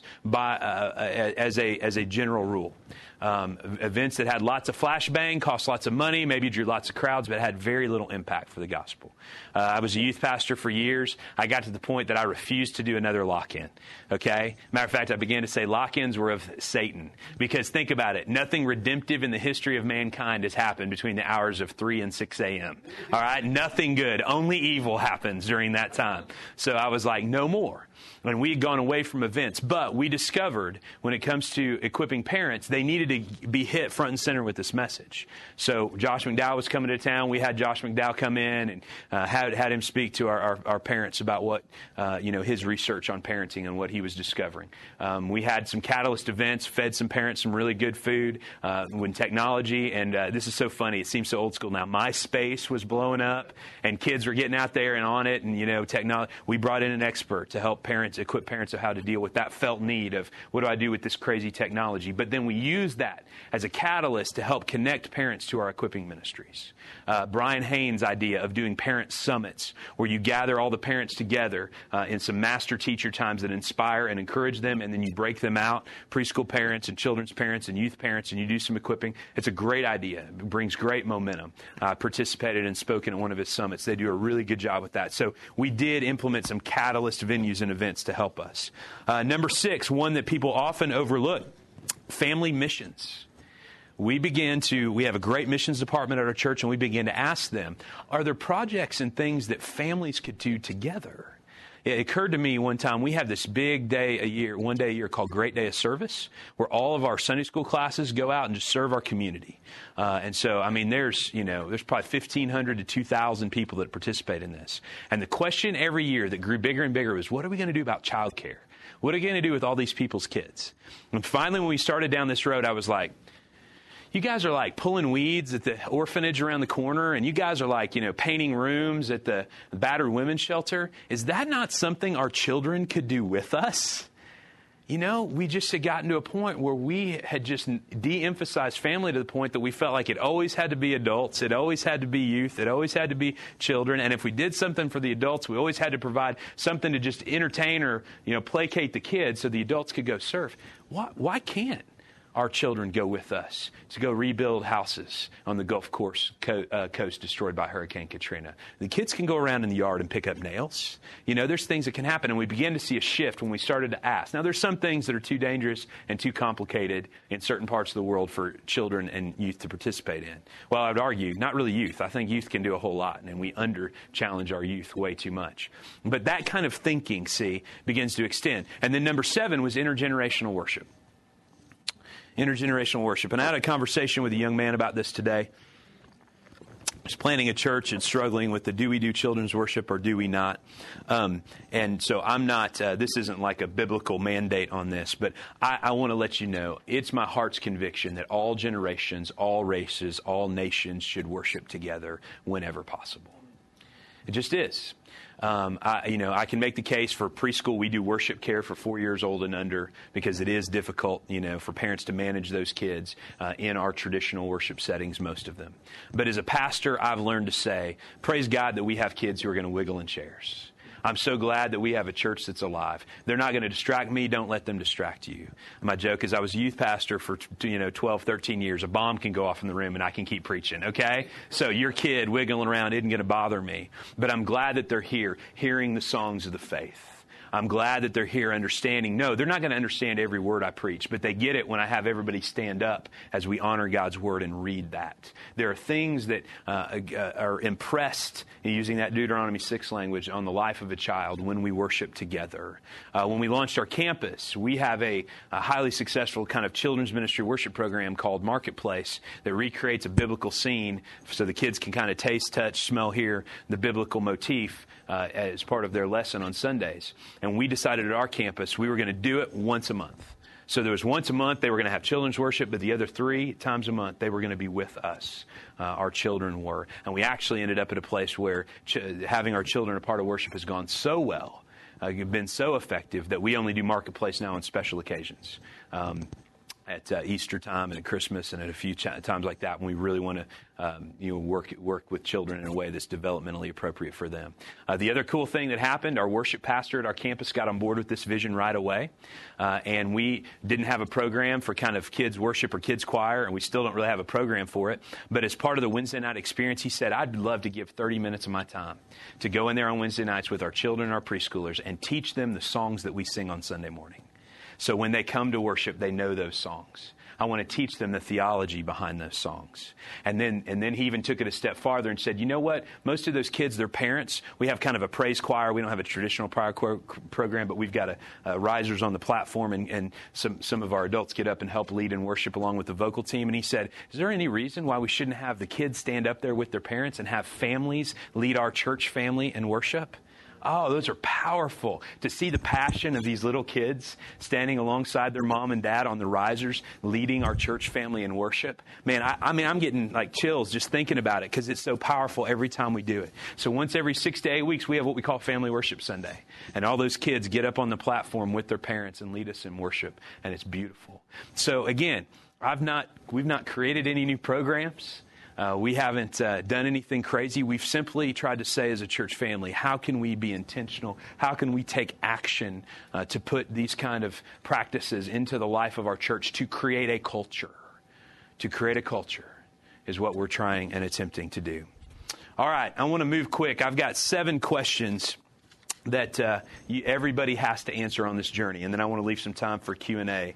as a general rule. Events that had lots of flashbang, cost lots of money, maybe drew lots of crowds, but had very little impact for the gospel. I was a youth pastor for years. I got to the point that I refused to do another lock-in. Okay? Matter of fact, I began to say lock-ins were of Satan. Because think about it. Nothing redemptive in the history of mankind has happened between the hours of 3 and 6 a.m. All right? Nothing good. Only evil happens during that time. So I was like, no more. And we had gone away from events. But we discovered when it comes to equipping parents, they needed to be hit front and center with this message. So Josh McDowell was coming to town. We had Josh McDowell come in and had him speak to our parents about what, his research on parenting and what he was discovering. We had some catalyst events, fed some parents some really good food when technology, and this is so funny. It seems so old school now. MySpace was blowing up, and kids were getting out there and on it, and, technology. We brought in an expert to help equip parents of how to deal with that felt need of what do I do with this crazy technology. But then we use that as a catalyst to help connect parents to our equipping ministries. Brian Haynes' idea of doing parent summits, where you gather all the parents together in some master teacher times that inspire and encourage them, and then you break them out, preschool parents and children's parents and youth parents, and you do some equipping. It's a great idea. It brings great momentum. I participated and spoken at one of his summits. They do a really good job with that. So we did implement some catalyst venues and events to help us. Number 6, one that people often overlook, family missions. We have a great missions department at our church, and we begin to ask them, are there projects and things that families could do together? It occurred to me one time, we have this big one day a year called Great Day of Service, where all of our Sunday school classes go out and just serve our community. And so, there's probably 1,500 to 2,000 people that participate in this. And the question every year that grew bigger and bigger was, what are we going to do about childcare? What are we going to do with all these people's kids? And finally, when we started down this road, I was like, you guys are like pulling weeds at the orphanage around the corner, and you guys are like, painting rooms at the battered women's shelter. Is that not something our children could do with us? We just had gotten to a point where we had just de-emphasized family to the point that we felt like it always had to be adults, it always had to be youth, it always had to be children. And if we did something for the adults, we always had to provide something to just entertain or, placate the kids so the adults could go surf. Why can't our children go with us to go rebuild houses on the Gulf Coast destroyed by Hurricane Katrina? The kids can go around in the yard and pick up nails. There's things that can happen, and we began to see a shift when we started to ask. Now, there's some things that are too dangerous and too complicated in certain parts of the world for children and youth to participate in. Well, I would argue, not really youth. I think youth can do a whole lot, and we under-challenge our youth way too much. But that kind of thinking, begins to extend. And then number 7 was intergenerational worship. Intergenerational worship. And I had a conversation with a young man about this today. was planning a church and struggling with the do we do children's worship or do we not? And so I'm not, this isn't like a biblical mandate on this, but I want to let you know, it's my heart's conviction that all generations, all races, all nations should worship together whenever possible. It just is. I can make the case for preschool. We do worship care for 4 years old and under because it is difficult, for parents to manage those kids in our traditional worship settings, most of them. But as a pastor, I've learned to say, praise God that we have kids who are going to wiggle in chairs. I'm so glad that we have a church that's alive. They're not going to distract me. Don't let them distract you. My joke is I was a youth pastor for 12, 13 years. A bomb can go off in the room and I can keep preaching, okay? So your kid wiggling around isn't going to bother me. But I'm glad that they're here hearing the songs of the faith. I'm glad that they're here understanding. No, they're not going to understand every word I preach, but they get it when I have everybody stand up as we honor God's word and read that. There are things that are impressed, using that Deuteronomy 6 language, on the life of a child when we worship together. When we launched our campus, we have a highly successful kind of children's ministry worship program called Marketplace that recreates a biblical scene so the kids can kind of taste, touch, smell, hear the biblical motif as part of their lesson on Sundays. And we decided at our campus we were going to do it once a month. So there was once a month they were going to have children's worship, but the other 3 times a month they were going to be with us. Our children were. And we actually ended up at a place where having our children a part of worship has gone so well, been so effective, that we only do Marketplace now on special occasions. At Easter time and at Christmas and at a few times like that when we really want to work with children in a way that's developmentally appropriate for them. The other cool thing that happened, our worship pastor at our campus got on board with this vision right away. And we didn't have a program for kind of kids worship or kids choir, and we still don't really have a program for it. But as part of the Wednesday night experience, he said, I'd love to give 30 minutes of my time to go in there on Wednesday nights with our children and our preschoolers and teach them the songs that we sing on Sunday morning. So when they come to worship, they know those songs. I want to teach them the theology behind those songs. And then he even took it a step farther and said, you know what? Most of those kids, their parents, we have kind of a praise choir. We don't have a traditional choir program, but we've got risers on the platform, and some of our adults get up and help lead and worship along with the vocal team. And he said, is there any reason why we shouldn't have the kids stand up there with their parents and have families lead our church family in worship? Oh, those are powerful. To see the passion of these little kids standing alongside their mom and dad on the risers, leading our church family in worship. Man, I'm getting like chills just thinking about it because it's so powerful every time we do it. So once every 6 to 8 weeks, we have what we call Family Worship Sunday. And all those kids get up on the platform with their parents and lead us in worship. And it's beautiful. So again, we've not created any new programs. We haven't done anything crazy. We've simply tried to say as a church family, how can we be intentional? How can we take action to put these kind of practices into the life of our church to create a culture? To create a culture is what we're trying and attempting to do. All right, I want to move quick. I've got 7 questions that everybody has to answer on this journey, and then I want to leave some time for Q&A.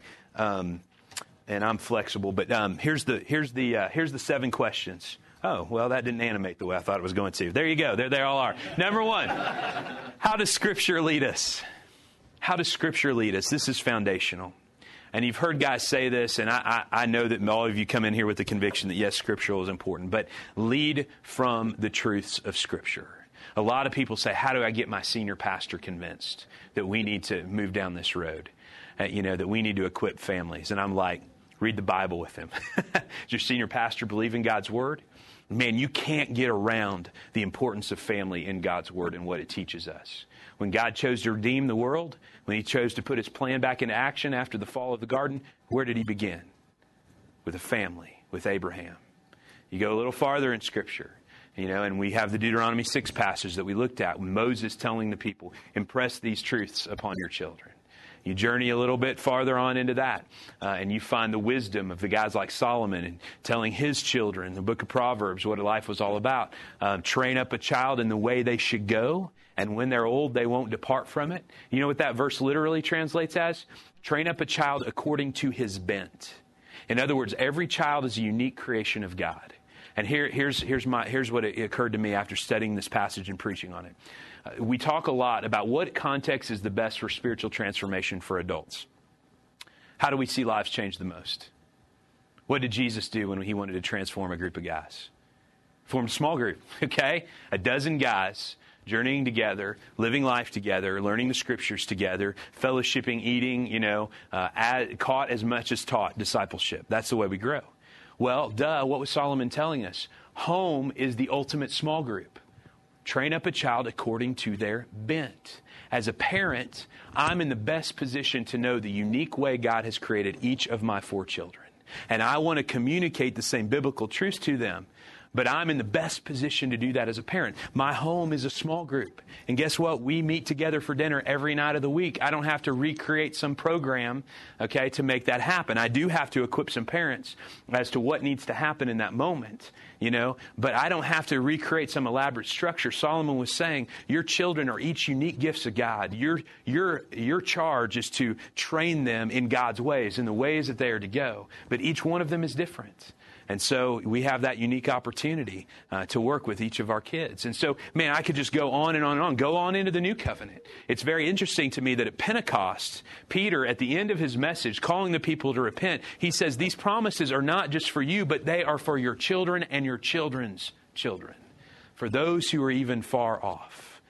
And I'm flexible, but here's the 7 questions. Oh, well, that didn't animate the way I thought it was going to. There you go. There they all are. Number 1, how does Scripture lead us? How does Scripture lead us? This is foundational. And you've heard guys say this, and I know that all of you come in here with the conviction that, yes, Scriptural is important, but lead from the truths of Scripture. A lot of people say, how do I get my senior pastor convinced that we need to move down this road? That we need to equip families. And I'm like, read the Bible with him. Does your senior pastor believe in God's Word? Man, you can't get around the importance of family in God's Word and what it teaches us. When God chose to redeem the world, when He chose to put His plan back into action after the fall of the garden, where did He begin? With a family, with Abraham. You go a little farther in Scripture, and we have the Deuteronomy 6 passage that we looked at, Moses telling the people, impress these truths upon your children. You journey a little bit farther on into that, and you find the wisdom of the guys like Solomon and telling his children, the book of Proverbs, what life was all about. Train up a child in the way they should go, and when they're old, they won't depart from it. You know what that verse literally translates as? Train up a child according to his bent. In other words, every child is a unique creation of God. And here's what it occurred to me after studying this passage and preaching on it. We talk a lot about what context is the best for spiritual transformation for adults. How do we see lives change the most? What did Jesus do when He wanted to transform a group of guys? Formed a small group, okay? A dozen guys journeying together, living life together, learning the scriptures together, fellowshipping, eating, caught as much as taught, discipleship. That's the way we grow. Well, what was Solomon telling us? Home is the ultimate small group. Train up a child according to their bent. As a parent, I'm in the best position to know the unique way God has created each of my 4 children. And I want to communicate the same biblical truths to them. But I'm in the best position to do that as a parent. My home is a small group. And guess what? We meet together for dinner every night of the week. I don't have to recreate some program, okay, to make that happen. I do have to equip some parents as to what needs to happen in that moment, but I don't have to recreate some elaborate structure. Solomon was saying, your children are each unique gifts of God. Your charge is to train them in God's ways, in the ways that they are to go. But each one of them is different. And so we have that unique opportunity to work with each of our kids. And so, man, I could just go on and on and on. Go on into the new covenant. It's very interesting to me that at Pentecost, Peter, at the end of his message, calling the people to repent, he says, these promises are not just for you, but they are for your children and your children's children, for those who are even far off.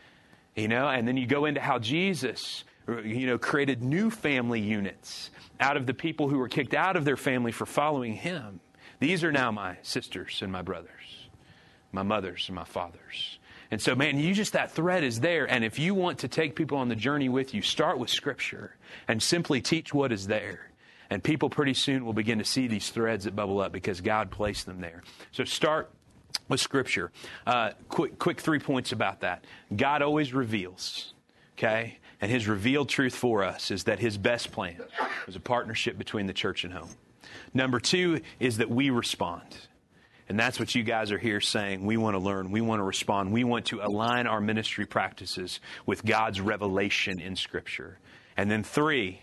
And then you go into how Jesus, created new family units out of the people who were kicked out of their family for following him. These are now my sisters and my brothers, my mothers and my fathers. And so, man, that thread is there. And if you want to take people on the journey with you, start with Scripture and simply teach what is there. And people pretty soon will begin to see these threads that bubble up because God placed them there. So start with Scripture. Quick 3 points about that. God always reveals, okay? And His revealed truth for us is that His best plan was a partnership between the church and home. Number 2 is that we respond. And that's what you guys are here saying. We want to learn. We want to respond. We want to align our ministry practices with God's revelation in Scripture. And then 3,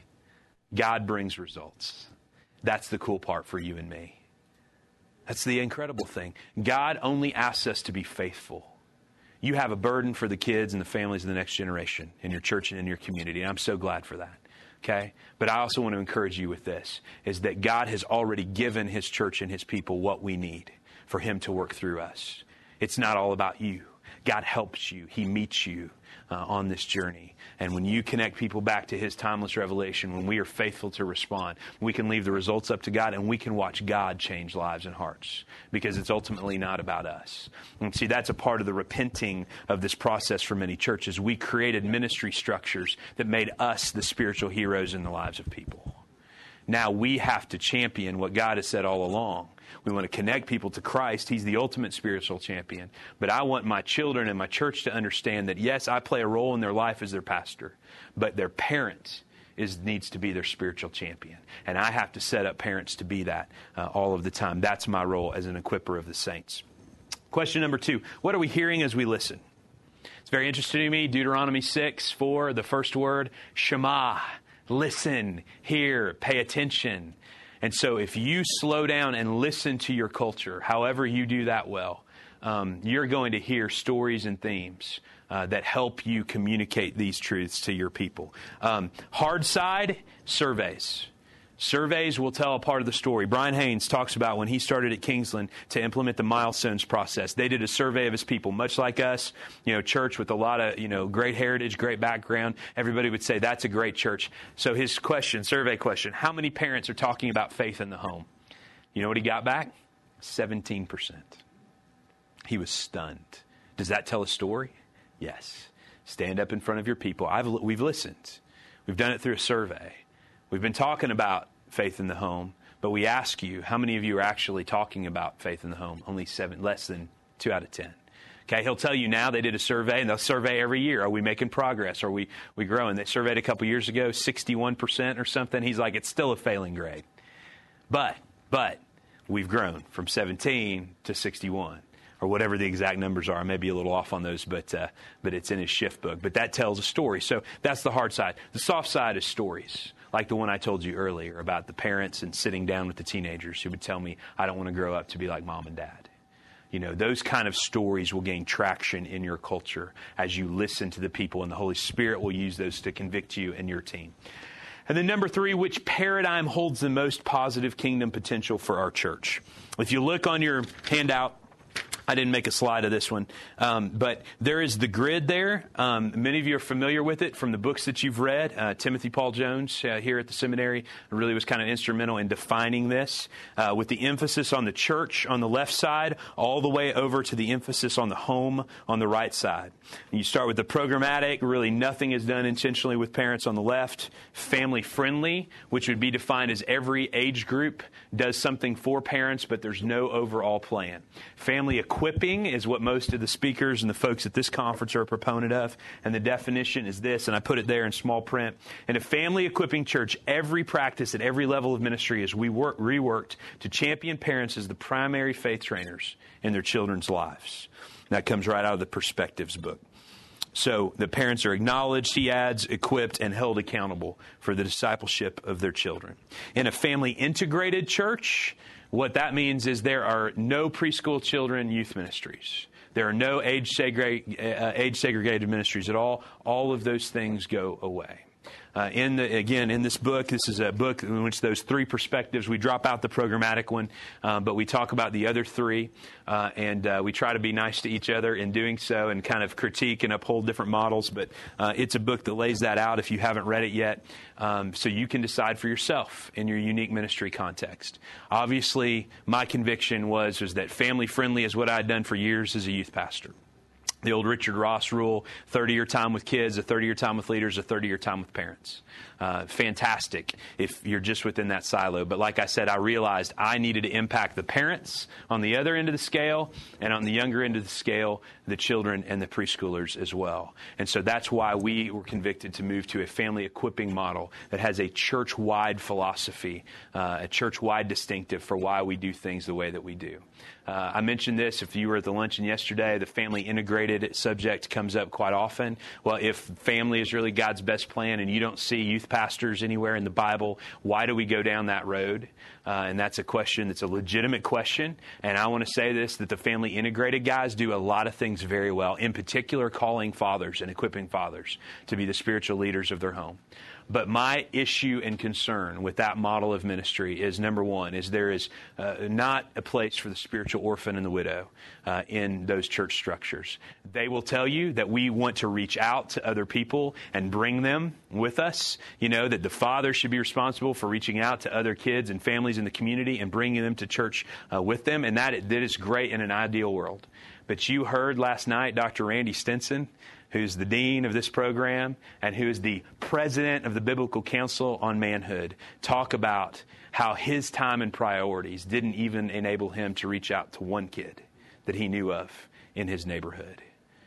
God brings results. That's the cool part for you and me. That's the incredible thing. God only asks us to be faithful. You have a burden for the kids and the families of the next generation in your church and in your community. And I'm so glad for that. Okay? But I also want to encourage you with this, is that God has already given His church and His people what we need for Him to work through us. It's not all about you. God helps you. He meets you on this journey. And when you connect people back to His timeless revelation, when we are faithful to respond, we can leave the results up to God and we can watch God change lives and hearts because it's ultimately not about us. And see, that's a part of the repenting of this process for many churches. We created ministry structures that made us the spiritual heroes in the lives of people. Now we have to champion what God has said all along. We want to connect people to Christ. He's the ultimate spiritual champion. But I want my children and my church to understand that, yes, I play a role in their life as their pastor, but their parent needs to be their spiritual champion. And I have to set up parents to be that all of the time. That's my role as an equipper of the saints. Question number 2, what are we hearing as we listen? It's very interesting to me. Deuteronomy 6:4, the first word, Shema. Listen, hear, pay attention. And so if you slow down and listen to your culture, however you do that well, you're going to hear stories and themes that help you communicate these truths to your people. Hard side, surveys. Surveys will tell a part of the story. Brian Haynes talks about when he started at Kingsland to implement the milestones process. They did a survey of his people, much like us, church with a lot of, great heritage, great background. Everybody would say that's a great church. So his survey question, how many parents are talking about faith in the home? You know what he got back? 17%. He was stunned. Does that tell a story? Yes. Stand up in front of your people. We've listened. We've done it through a survey. We've been talking about faith in the home, but we ask you, how many of you are actually talking about faith in the home? Only 7, less than 2 out of 10. Okay, he'll tell you now they did a survey, and they'll survey every year. Are we making progress? Are we growing? They surveyed a couple years ago, 61% or something. He's like, it's still a failing grade. But we've grown from 17 to 61. Or whatever the exact numbers are. I may be a little off on those, but it's in his shift book. But that tells a story. So that's the hard side. The soft side is stories, like the one I told you earlier about the parents and sitting down with the teenagers who would tell me, I don't want to grow up to be like mom and dad. Those kind of stories will gain traction in your culture as you listen to the people, and the Holy Spirit will use those to convict you and your team. And then number 3, which paradigm holds the most positive kingdom potential for our church? If you look on your handout, I didn't make a slide of this one, but there is the grid there. Many of you are familiar with it from the books that you've read. Timothy Paul Jones here at the seminary really was kind of instrumental in defining this, with the emphasis on the church on the left side, all the way over to the emphasis on the home on the right side. And you start with the programmatic, really nothing is done intentionally with parents on the left. Family friendly, which would be defined as every age group does something for parents, but there's no overall plan. Family equipping is what most of the speakers and the folks at this conference are a proponent of. And the definition is this, and I put it there in small print. In a family equipping church, every practice at every level of ministry is reworked to champion parents as the primary faith trainers in their children's lives. That comes right out of the Perspectives book. So the parents are acknowledged, he adds, equipped, and held accountable for the discipleship of their children. In a family integrated church, what that means is there are no preschool children youth ministries. There are no age segregated ministries at all. All of those things go away. In this book, this is a book in which those three perspectives, we drop out the programmatic one, but we talk about the other three, and we try to be nice to each other in doing so and kind of critique and uphold different models. But it's a book that lays that out if you haven't read it yet, so you can decide for yourself in your unique ministry context. Obviously, my conviction was that family friendly is what I had done for years as a youth pastor. The old Richard Ross rule, 30-year time with kids, a 30-year time with leaders, a 30-year time with parents. Fantastic if you're just within that silo. But like I said, I realized I needed to impact the parents on the other end of the scale, and on the younger end of the scale, the children and the preschoolers as well. And so that's why we were convicted to move to a family equipping model that has a church-wide philosophy, a church-wide distinctive for why we do things the way that we do. I mentioned this, if you were at the luncheon yesterday, the family integrated subject comes up quite often. Well, if family is really God's best plan and you don't see youth pastors anywhere in the Bible, why do we go down that road? And that's a question that's a legitimate question. And I want to say this, that the family integrated guys do a lot of things very well, in particular calling fathers and equipping fathers to be the spiritual leaders of their home. But my issue and concern with that model of ministry is, number one, is there is not a place for the spiritual orphan and the widow in those church structures. They will tell you that we want to reach out to other people and bring them with us. You know, that the father should be responsible for reaching out to other kids and families in the community and bringing them to church with them. And that is great in an ideal world. But you heard last night Dr. Randy Stinson, who's the dean of this program and who is the president of the Biblical Council on Manhood, talk about how his time and priorities didn't even enable him to reach out to one kid that he knew of in his neighborhood.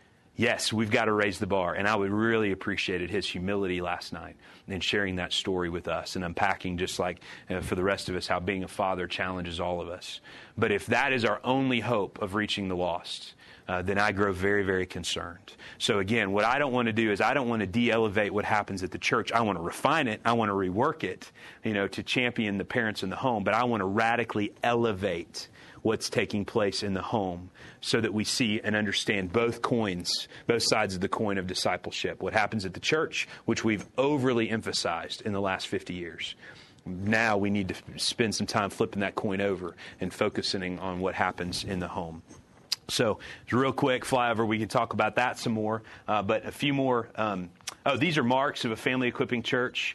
Yes, we've got to raise the bar, and I would really appreciated his humility last night in sharing that story with us and unpacking, just like for the rest of us, how being a father challenges all of us. But if that is our only hope of reaching the lost, then I grow very, very concerned. So again, what I don't want to do is I don't want to de-elevate what happens at the church. I want to refine it. I want to rework it, to champion the parents in the home. But I want to radically elevate what's taking place in the home so that we see and understand both sides of the coin of discipleship. What happens at the church, which we've overly emphasized in the last 50 years. Now we need to spend some time flipping that coin over and focusing on what happens in the home. So, real quick flyover, we can talk about that some more, but a few more. These are marks of a family equipping church.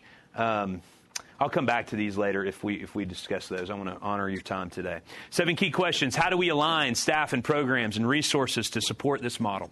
I'll come back to these later if we discuss those. I want to honor your time today. 7 key questions. How do we align staff and programs and resources to support this model?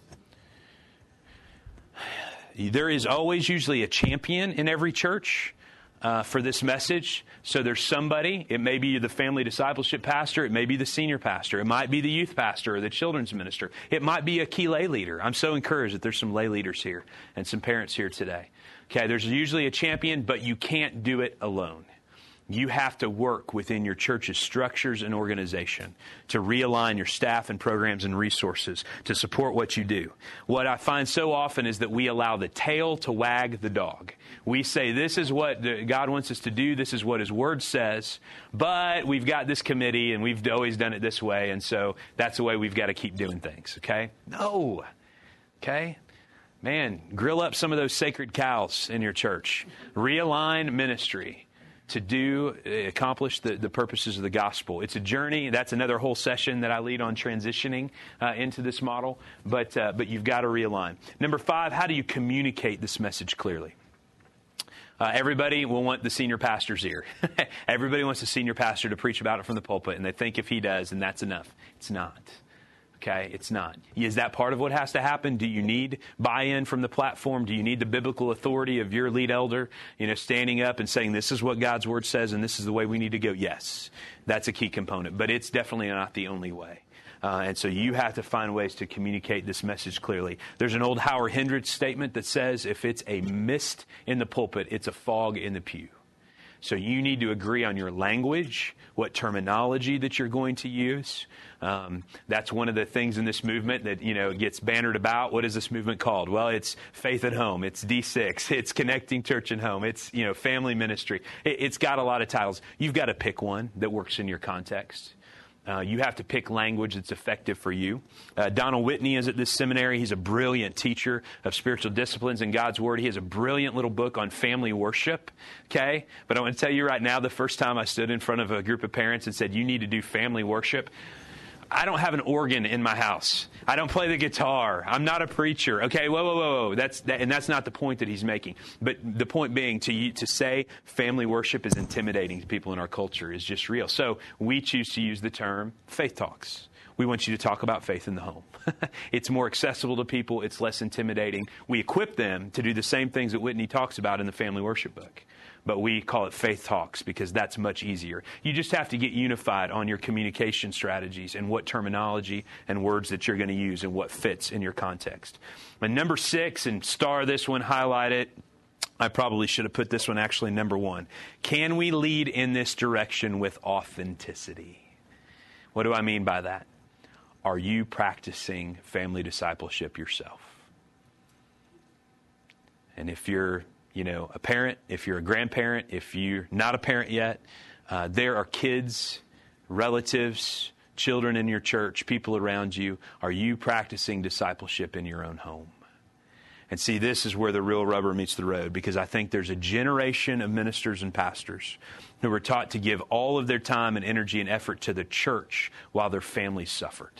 There is always usually a champion in every church for this message. So there's somebody, it may be the family discipleship pastor, it may be the senior pastor, it might be the youth pastor or the children's minister, it might be a key lay leader. I'm so encouraged that there's some lay leaders here and some parents here today. Okay, there's usually a champion, but you can't do it alone. You have to work within your church's structures and organization to realign your staff and programs and resources to support what you do. What I find so often is that we allow the tail to wag the dog. We say, this is what God wants us to do, this is what His Word says, but we've got this committee and we've always done it this way, and so that's the way we've got to keep doing things, okay? No. Okay? Man, grill up some of those sacred cows in your church. Realign ministry. to accomplish the purposes of the gospel. It's a journey. That's another whole session that I lead on transitioning into this model. But you've got to realign. Number 5, how do you communicate this message clearly? Everybody will want the senior pastor's ear. Everybody wants the senior pastor to preach about it from the pulpit, and they think if he does, then that's enough. It's not. Okay, it's not. Is that part of what has to happen? Do you need buy-in from the platform? Do you need the biblical authority of your lead elder, standing up and saying, this is what God's word says and this is the way we need to go? Yes, that's a key component, but it's definitely not the only way. And so you have to find ways to communicate this message clearly. There's an old Howard Hendricks statement that says, if it's a mist in the pulpit, it's a fog in the pew. So you need to agree on your language, what terminology that you're going to use. That's one of the things in this movement that, gets bannered about. What is this movement called? Well, it's Faith at Home. It's D6. It's Connecting Church and Home. It's, Family Ministry. It's got a lot of titles. You've got to pick one that works in your context. You have to pick language that's effective for you. Donald Whitney is at this seminary. He's a brilliant teacher of spiritual disciplines and God's Word. He has a brilliant little book on family worship, okay? But I want to tell you right now, the first time I stood in front of a group of parents and said, you need to do family worship, I don't have an organ in my house. I don't play the guitar. I'm not a preacher. Okay, whoa. And that's not the point that he's making. But the point being, to say family worship is intimidating to people in our culture is just real. So we choose to use the term Faith Talks. We want you to talk about faith in the home. It's more accessible to people. It's less intimidating. We equip them to do the same things that Whitney talks about in the family worship book. But we call it Faith Talks because that's much easier. You just have to get unified on your communication strategies and what terminology and words that you're going to use and what fits in your context. And number 6, and star this one, highlight it. I probably should have put this one actually number 1. Can we lead in this direction with authenticity? What do I mean by that? Are you practicing family discipleship yourself? And if you're a parent, if you're a grandparent, if you're not a parent yet, there are kids, relatives, children in your church, people around you. Are you practicing discipleship in your own home? And see, this is where the real rubber meets the road, because I think there's a generation of ministers and pastors who were taught to give all of their time and energy and effort to the church while their families suffered.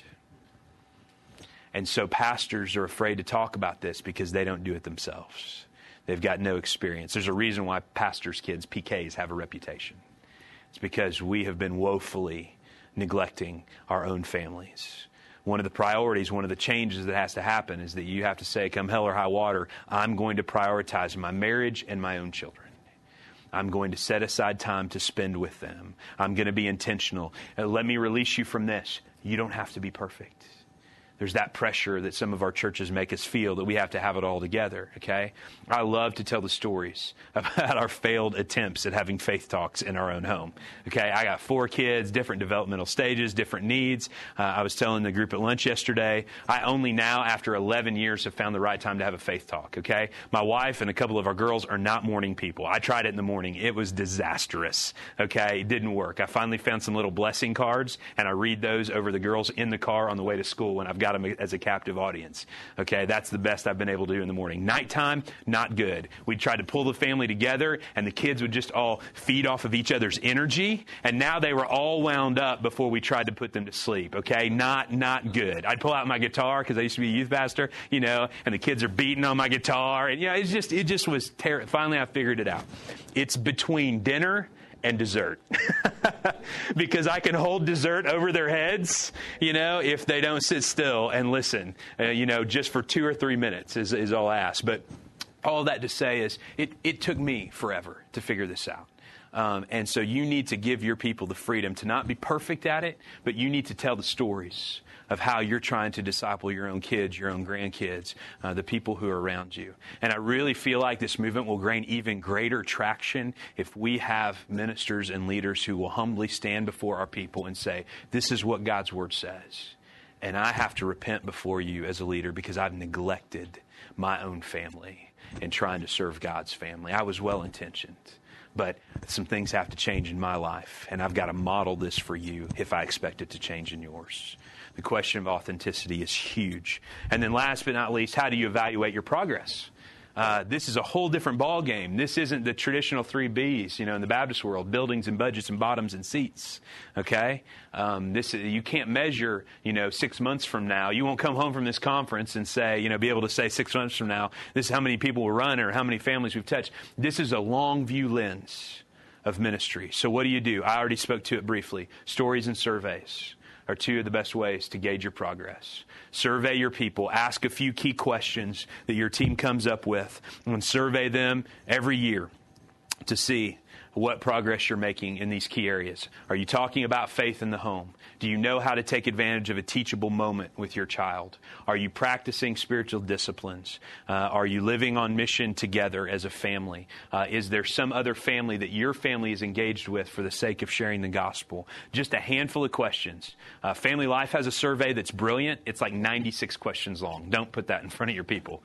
And so pastors are afraid to talk about this because they don't do it themselves. They've got no experience. There's a reason why pastors' kids, PKs, have a reputation. It's because we have been woefully neglecting our own families. One of the priorities, one of the changes that has to happen is that you have to say, come hell or high water, I'm going to prioritize my marriage and my own children. I'm going to set aside time to spend with them. I'm going to be intentional. Let me release you from this. You don't have to be perfect. There's that pressure that some of our churches make us feel that we have to have it all together, okay? I love to tell the stories about our failed attempts at having faith talks in our own home, okay? I got 4 kids, different developmental stages, different needs. I was telling the group at lunch yesterday, I only now, after 11 years, have found the right time to have a faith talk, okay? My wife and a couple of our girls are not morning people. I tried it in the morning. It was disastrous, okay? It didn't work. I finally found some little blessing cards, and I read those over the girls in the car on the way to school when I've got them as a captive audience. Okay, that's the best I've been able to do in the morning. Nighttime, not good. We tried to pull the family together, and the kids would just all feed off of each other's energy, and now they were all wound up before we tried to put them to sleep. Okay, not good. I'd pull out my guitar because I used to be a youth pastor, and the kids are beating on my guitar, and it just was terrible. Finally, I figured it out. It's between dinner and dessert. Because I can hold dessert over their heads, if they don't sit still and listen, just for 2 or 3 minutes is all I ask. But all that to say is it took me forever to figure this out. And so you need to give your people the freedom to not be perfect at it, but you need to tell the stories of how you're trying to disciple your own kids, your own grandkids, the people who are around you. And I really feel like this movement will gain even greater traction if we have ministers and leaders who will humbly stand before our people and say, this is what God's Word says. And I have to repent before you as a leader because I've neglected my own family in trying to serve God's family. I was well-intentioned, but some things have to change in my life, and I've got to model this for you if I expect it to change in yours. The question of authenticity is huge. And then last but not least, how do you evaluate your progress? This is a whole different ball game. This isn't the traditional 3 Bs, in the Baptist world: buildings and budgets and bottoms and seats. Okay, you can't measure, 6 months from now. You won't come home from this conference and say, be able to say 6 months from now, this is how many people we're running or how many families we've touched. This is a long view lens of ministry. So what do? I already spoke to it briefly. Stories and surveys are 2 of the best ways to gauge your progress. Survey your people. Ask a few key questions that your team comes up with, and survey them every year to see what progress you're making in these key areas. Are you talking about faith in the home? Do you know how to take advantage of a teachable moment with your child? Are you practicing spiritual disciplines? Are you living on mission together as a family? Is there some other family that your family is engaged with for the sake of sharing the gospel? Just a handful of questions. Family Life has a survey that's brilliant. It's like 96 questions long. Don't put that in front of your people.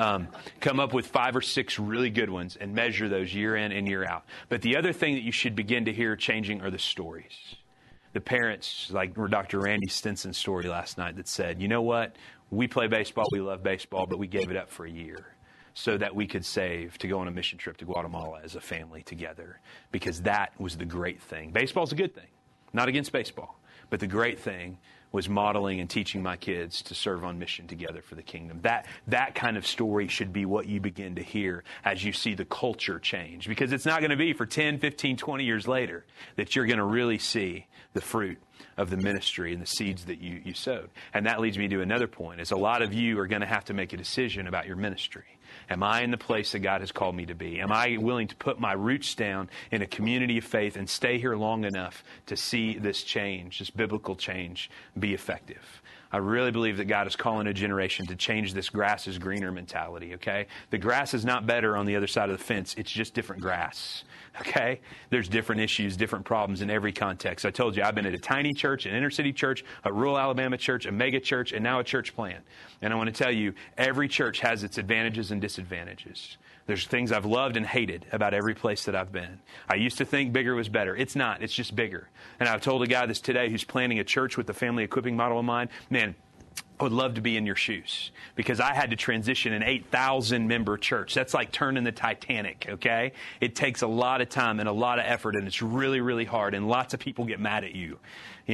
Come up with 5 or 6 really good ones and measure those year in and year out. But the other thing that you should begin to hear changing are the stories. The parents, like Dr. Randy Stinson's story last night that said, you know what, we play baseball, we love baseball, but we gave it up for a year so that we could save to go on a mission trip to Guatemala as a family together, because that was the great thing. Baseball's a good thing, not against baseball, but the great thing was modeling and teaching my kids to serve on mission together for the kingdom. That kind of story should be what you begin to hear as you see the culture change, because it's not going to be for 10, 15, 20 years later that you're going to really see the fruit of the ministry and the seeds that you sowed. And that leads me to another point, is a lot of you are going to have to make a decision about your ministry. Am I in the place that God has called me to be? Am I willing to put my roots down in a community of faith and stay here long enough to see this change, this biblical change, be effective? I really believe that God is calling a generation to change this grass is greener mentality, okay? The grass is not better on the other side of the fence. It's just different grass, okay? There's different issues, different problems in every context. I told you, I've been at a tiny church, an inner city church, a rural Alabama church, a mega church, and now a church plant. And I want to tell you, every church has its advantages and disadvantages. There's things I've loved and hated about every place that I've been. I used to think bigger was better. It's not. It's just bigger. And I've told a guy this today who's planning a church with the family equipping model in mind, man, I would love to be in your shoes, because I had to transition an 8,000 member church. That's like turning the Titanic, okay? It takes a lot of time and a lot of effort, and it's really, really hard, and lots of people get mad at you,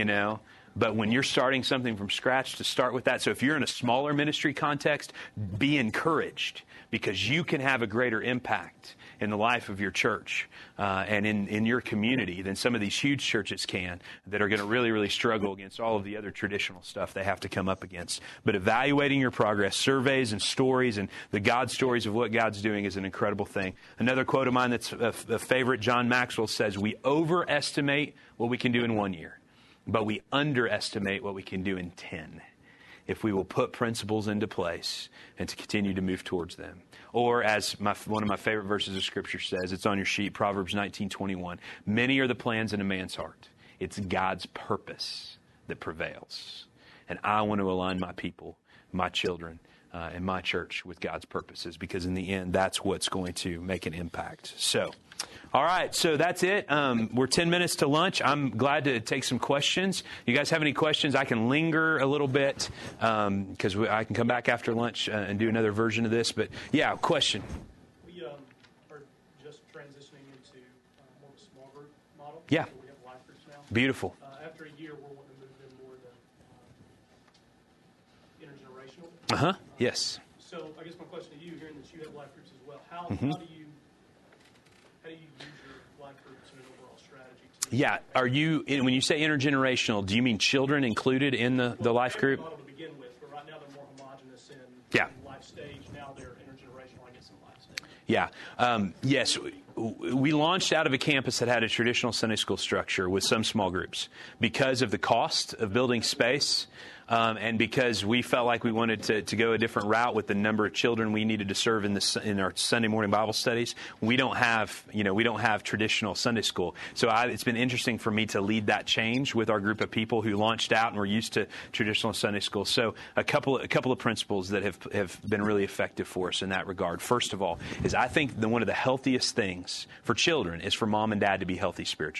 But when you're starting something from scratch, to start with that. So if you're in a smaller ministry context, be encouraged, because you can have a greater impact in the life of your church and in your community than some of these huge churches can, that are going to really, really struggle against all of the other traditional stuff they have to come up against. But evaluating your progress, surveys and stories and the God stories of what God's doing is an incredible thing. Another quote of mine that's a favorite, John Maxwell says, "We overestimate what we can do in 1 year, but we underestimate what we can do in 10. If we will put principles into place and to continue to move towards them." Or as one of my favorite verses of Scripture says, it's on your sheet, Proverbs 19:21. "Many are the plans in a man's heart. It's God's purpose that prevails." And I want to align my people, my children, and my church with God's purposes, because in the end, that's what's going to make an impact. So, all right, so that's it. We're 10 minutes to lunch. I'm glad to take some questions. You guys have any questions? I can linger a little bit because I can come back after lunch and do another version of this. But yeah, question. We are just transitioning into more of a small group model. Yeah. So we have life groups now. Beautiful. After a year, we're wanting to move them more to intergenerational. Uh-huh. Yes. So I guess my question to you, hearing that you have life groups as well, how do you use your life groups in an overall strategy? Yeah. Are you, when you say intergenerational, do you mean children included in the life group? Model to begin with, but right now they're more homogenous in life stage. Now they're intergenerational, I guess, in life stage. Yeah. Yes. We launched out of a campus that had a traditional Sunday school structure with some small groups because of the cost of building space. And because we felt like we wanted to go a different route with the number of children we needed to serve in our Sunday morning Bible studies, we don't have traditional Sunday school. So it's been interesting for me to lead that change with our group of people who launched out and were used to traditional Sunday school. So a couple of principles that have been really effective for us in that regard. First of all, is I think one of the healthiest things for children is for mom and dad to be healthy spiritually.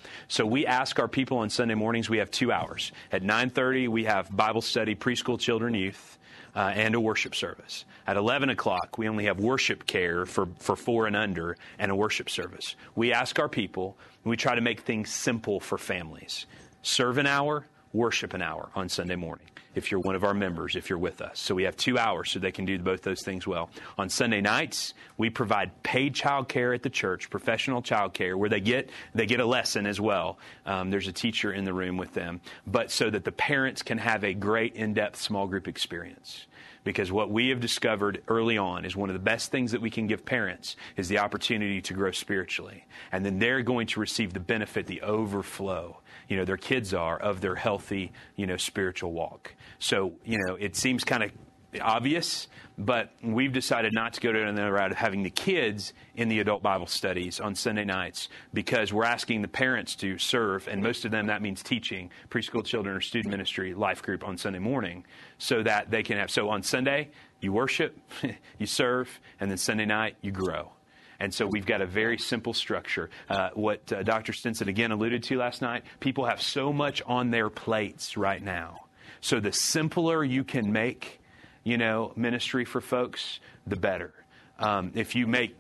So we ask our people on Sunday mornings, we have 2 hours. At 9:30, we have Bible study, preschool, children, youth, and a worship service. At 11 o'clock, we only have worship care for 4 and under and a worship service. We ask our people, and we try to make things simple for families. Serve an hour, worship an hour on Sunday morning, if you're one of our members, if you're with us. So we have 2 hours so they can do both those things well. On Sunday nights, we provide paid child care at the church, professional child care, where they get a lesson as well. There's a teacher in the room with them, but so that the parents can have a great in-depth small group experience. Because what we have discovered early on is one of the best things that we can give parents is the opportunity to grow spiritually. And then they're going to receive the benefit, the overflow, their kids are, of their healthy, spiritual walk. So, it seems kind of obvious, but we've decided not to go down the route of having the kids in the adult Bible studies on Sunday nights because we're asking the parents to serve, and most of them, that means teaching, preschool children or student ministry life group on Sunday morning, so that they can have, so on Sunday, you worship, you serve, and then Sunday night, you grow. And so we've got a very simple structure. What Dr. Stinson again alluded to last night, people have so much on their plates right now. So the simpler you can make ministry for folks, the better. If you make,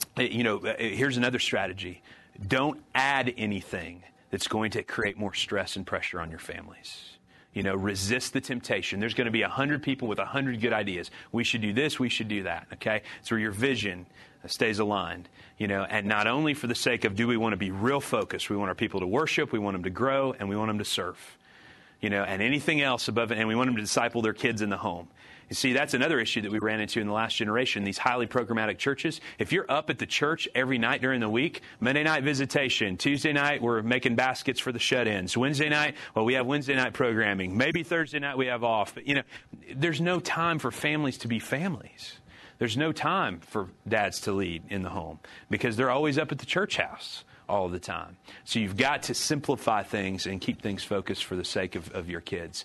here's another strategy. Don't add anything that's going to create more stress and pressure on your families. Resist the temptation. There's going to be 100 people with 100 good ideas. We should do this, we should do that, okay? So your vision stays aligned, and not only for the sake of do we want to be real focused, we want our people to worship, we want them to grow, and we want them to serve, and anything else above it, and we want them to disciple their kids in the home. You see, that's another issue that we ran into in the last generation, these highly programmatic churches. If you're up at the church every night during the week, Monday night visitation, Tuesday night we're making baskets for the shut-ins, Wednesday night, we have Wednesday night programming, maybe Thursday night we have off. But, there's no time for families to be families. There's no time for dads to lead in the home because they're always up at the church house all the time. So you've got to simplify things and keep things focused for the sake of your kids.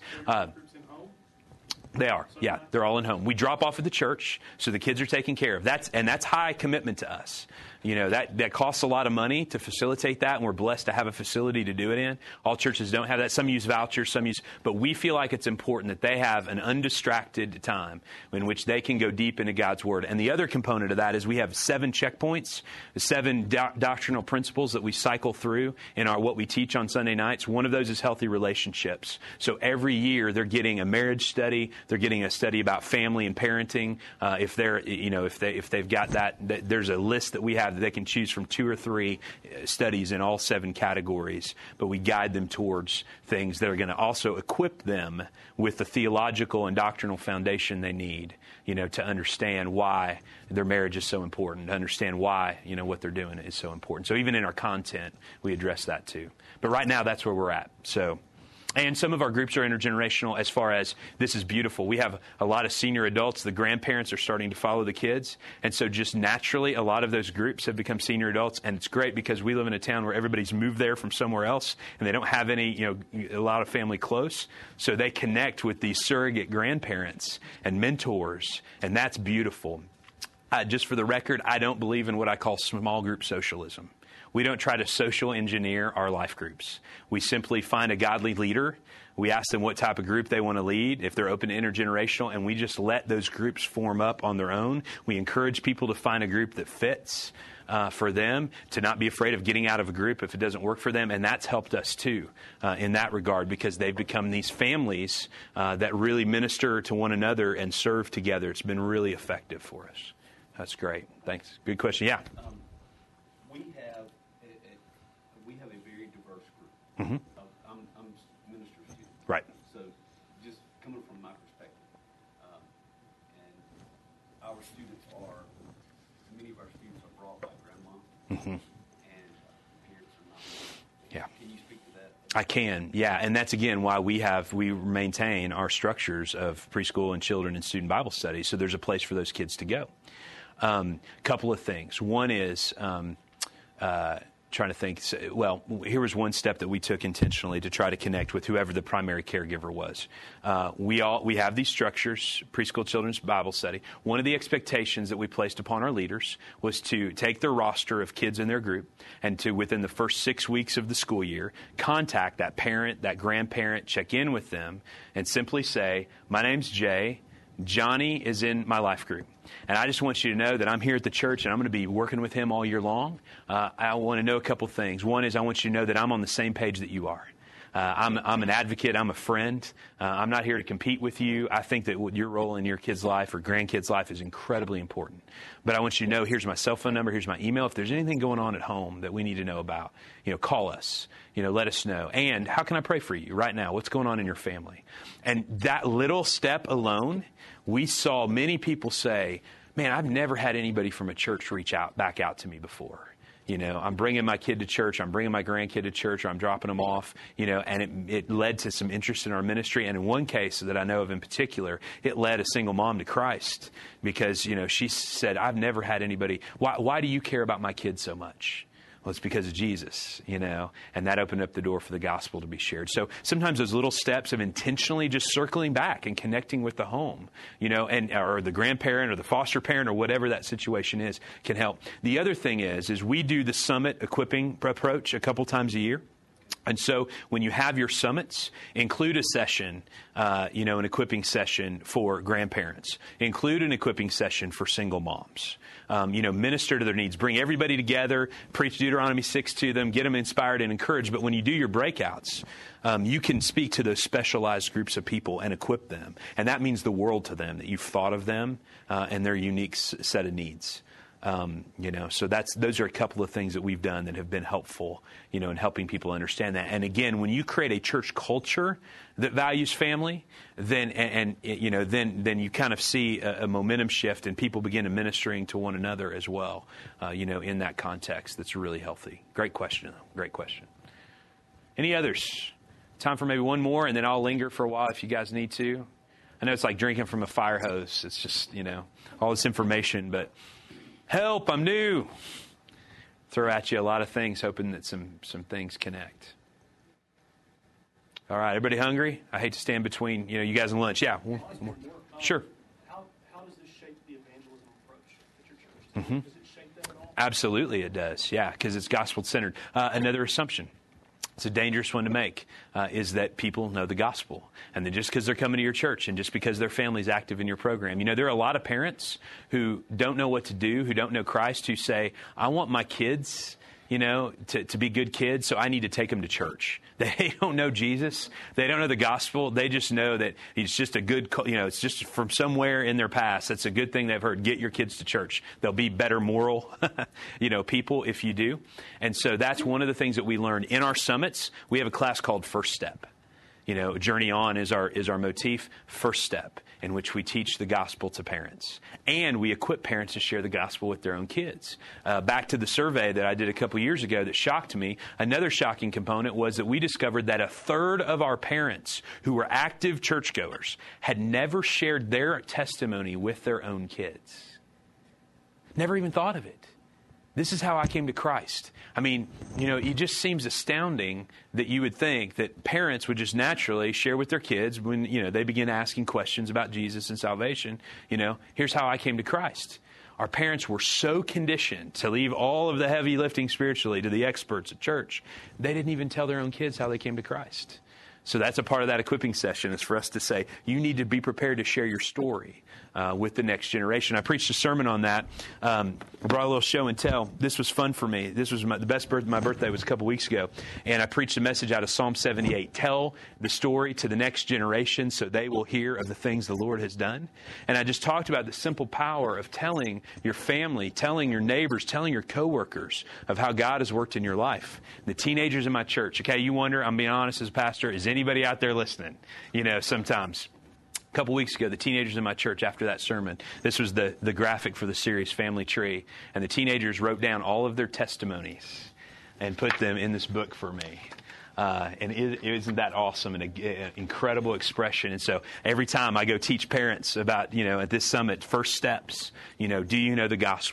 They are, yeah. They're all in home. We drop off at the church, so the kids are taken care of. That's high commitment to us. That costs a lot of money to facilitate that, and we're blessed to have a facility to do it in. All churches don't have that. Some use vouchers, but we feel like it's important that they have an undistracted time in which they can go deep into God's Word. And the other component of that is we have 7 checkpoints, 7 doctrinal principles that we cycle through in what we teach on Sunday nights. One of those is healthy relationships. So every year they're getting a marriage study, they're getting a study about family and parenting. If they've got that, there's a list that we have that they can choose from 2 or 3 studies in all 7 categories, but we guide them towards things that are going to also equip them with the theological and doctrinal foundation they need, to understand why their marriage is so important, to understand why, what they're doing is so important. So even in our content, we address that too. But right now, that's where we're at. And some of our groups are intergenerational as far as this is beautiful. We have a lot of senior adults. The grandparents are starting to follow the kids. And so just naturally, a lot of those groups have become senior adults. And it's great because we live in a town where everybody's moved there from somewhere else and they don't have any, a lot of family close. So they connect with these surrogate grandparents and mentors. And that's beautiful. Just for the record, I don't believe in what I call small group socialism. We don't try to social engineer our life groups. We simply find a godly leader. We ask them what type of group they want to lead, if they're open to intergenerational, and we just let those groups form up on their own. We encourage people to find a group that fits for them, to not be afraid of getting out of a group if it doesn't work for them. And that's helped us, too, in that regard, because they've become these families that really minister to one another and serve together. It's been really effective for us. That's great. Thanks. Good question. Yeah. Mm-hmm. I'm minister student. Right. So just coming from my perspective, and our students many of our students are brought by grandma, and parents are not. Yeah. Can you speak to that? I can, yeah. And that's, again, why we maintain our structures of preschool and children and student Bible studies, so there's a place for those kids to go. Couple of things. One is, trying to think, well, here was one step that we took intentionally to try to connect with whoever the primary caregiver was. We have these structures, preschool children's Bible study. One of the expectations that we placed upon our leaders was to take their roster of kids in their group and to, within the first 6 weeks of the school year, contact that parent, that grandparent, check in with them, and simply say, my name's Jay. Johnny is in my life group. And I just want you to know that I'm here at the church and I'm going to be working with him all year long. I want to know a couple things. One is I want you to know that I'm on the same page that you are. I'm an advocate. I'm a friend. I'm not here to compete with you. I think that your role in your kid's life or grandkid's life is incredibly important. But I want you to know, here's my cell phone number. Here's my email. If there's anything going on at home that we need to know about, call us. Let us know. And how can I pray for you right now? What's going on in your family? And that little step alone, we saw many people say, man, I've never had anybody from a church reach back out to me before. I'm bringing my kid to church, I'm bringing my grandkid to church, or I'm dropping them off, and it led to some interest in our ministry. And in one case that I know of in particular, it led a single mom to Christ because, she said, I've never had anybody, why do you care about my kids so much? Well, it's because of Jesus, and that opened up the door for the gospel to be shared. So sometimes those little steps of intentionally just circling back and connecting with the home, or the grandparent or the foster parent or whatever that situation is can help. The other thing is we do the summit equipping approach a couple times a year. And so when you have your summits, include a session, an equipping session for grandparents. Include an equipping session for single moms. Minister to their needs. Bring everybody together, preach Deuteronomy 6 to them, get them inspired and encouraged. But when you do your breakouts, you can speak to those specialized groups of people and equip them. And that means the world to them, that you've thought of them and their unique set of needs. So those are a couple of things that we've done that have been helpful, in helping people understand that. And again, when you create a church culture that values family, then you kind of see a momentum shift and people begin to ministering to one another as well, in that context. That's really healthy. Great question, though. Great question. Any others? Time for maybe one more, and then I'll linger for a while if you guys need to. I know it's like drinking from a fire hose. It's just, all this information, but help, I'm new. Throw at you a lot of things, hoping that some things connect. All right, everybody hungry? I hate to stand between, you guys and lunch. Yeah, more. Sure. How does this shape the evangelism approach at your church? Mm-hmm. Does it shape that at all? Absolutely it does, yeah, because it's gospel-centered. Another assumption. It's a dangerous one to make, is that people know the gospel. And that just because they're coming to your church and just because their family's active in your program. There are a lot of parents who don't know what to do, who don't know Christ, who say, I want my kids, to be good kids, so I need to take them to church. They don't know Jesus. They don't know the gospel. They just know that he's just a good, it's just from somewhere in their past. That's a good thing they've heard. Get your kids to church. They'll be better moral, people if you do. And so that's one of the things that we learn in our summits. We have a class called First Step. Journey On is our motif, First Step, in which we teach the gospel to parents. And we equip parents to share the gospel with their own kids. Back to the survey that I did a couple years ago that shocked me, another shocking component was that we discovered that a third of our parents who were active churchgoers had never shared their testimony with their own kids. Never even thought of it. This is how I came to Christ. It just seems astounding that you would think that parents would just naturally share with their kids when, they begin asking questions about Jesus and salvation. Here's how I came to Christ. Our parents were so conditioned to leave all of the heavy lifting spiritually to the experts at church. They didn't even tell their own kids how they came to Christ. So that's a part of that equipping session, is for us to say, you need to be prepared to share your story with the next generation. I preached a sermon on that. I brought a little show and tell. This was fun for me. This was my birthday was a couple weeks ago. And I preached a message out of Psalm 78. Tell the story to the next generation so they will hear of the things the Lord has done. And I just talked about the simple power of telling your family, telling your neighbors, telling your coworkers of how God has worked in your life. The teenagers in my church. Okay, you wonder, I'm being honest as a pastor, is anybody out there listening? Sometimes. A couple weeks ago, the teenagers in my church, after that sermon, this was the graphic for the series Family Tree, and the teenagers wrote down all of their testimonies and put them in this book for me. And isn't that awesome and an incredible expression? And so every time I go teach parents about, at this summit, first steps, do you know the gospel?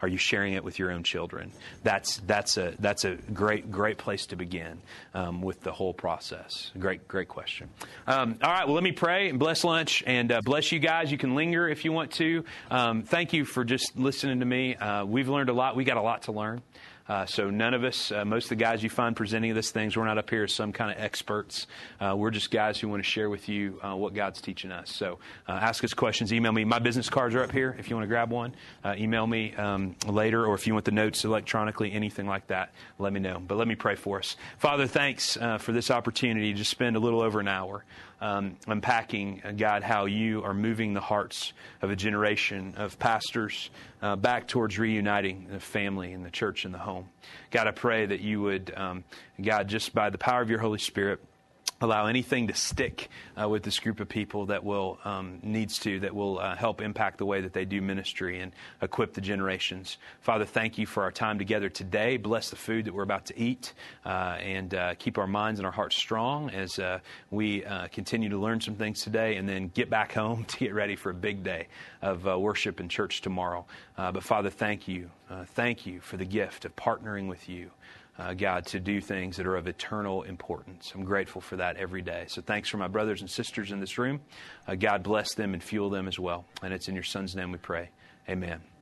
Are you sharing it with your own children? That's a great place to begin with the whole process. Great question. All right, well, let me pray and bless lunch and bless you guys. You can linger if you want to. Thank you for just listening to me. We've learned a lot. We got a lot to learn. So none of us, most of the guys you find presenting these things, we're not up here as some kind of experts. We're just guys who want to share with you what God's teaching us. So ask us questions. Email me. My business cards are up here if you want to grab one. Email me later, or if you want the notes electronically, anything like that, let me know. But let me pray for us. Father, thanks for this opportunity to spend a little over an hour unpacking, God, how you are moving the hearts of a generation of pastors back towards reuniting the family and the church and the home. God, I pray that you would, God, just by the power of your Holy Spirit, allow anything to stick with this group of people that will help impact the way that they do ministry and equip the generations. Father, thank you for our time together today. Bless the food that we're about to eat and keep our minds and our hearts strong as we continue to learn some things today and then get back home to get ready for a big day of worship and church tomorrow. But Father, thank you. Thank you for the gift of partnering with you. God, to do things that are of eternal importance. I'm grateful for that every day. So thanks for my brothers and sisters in this room. God bless them and fuel them as well. And it's in your Son's name we pray. Amen.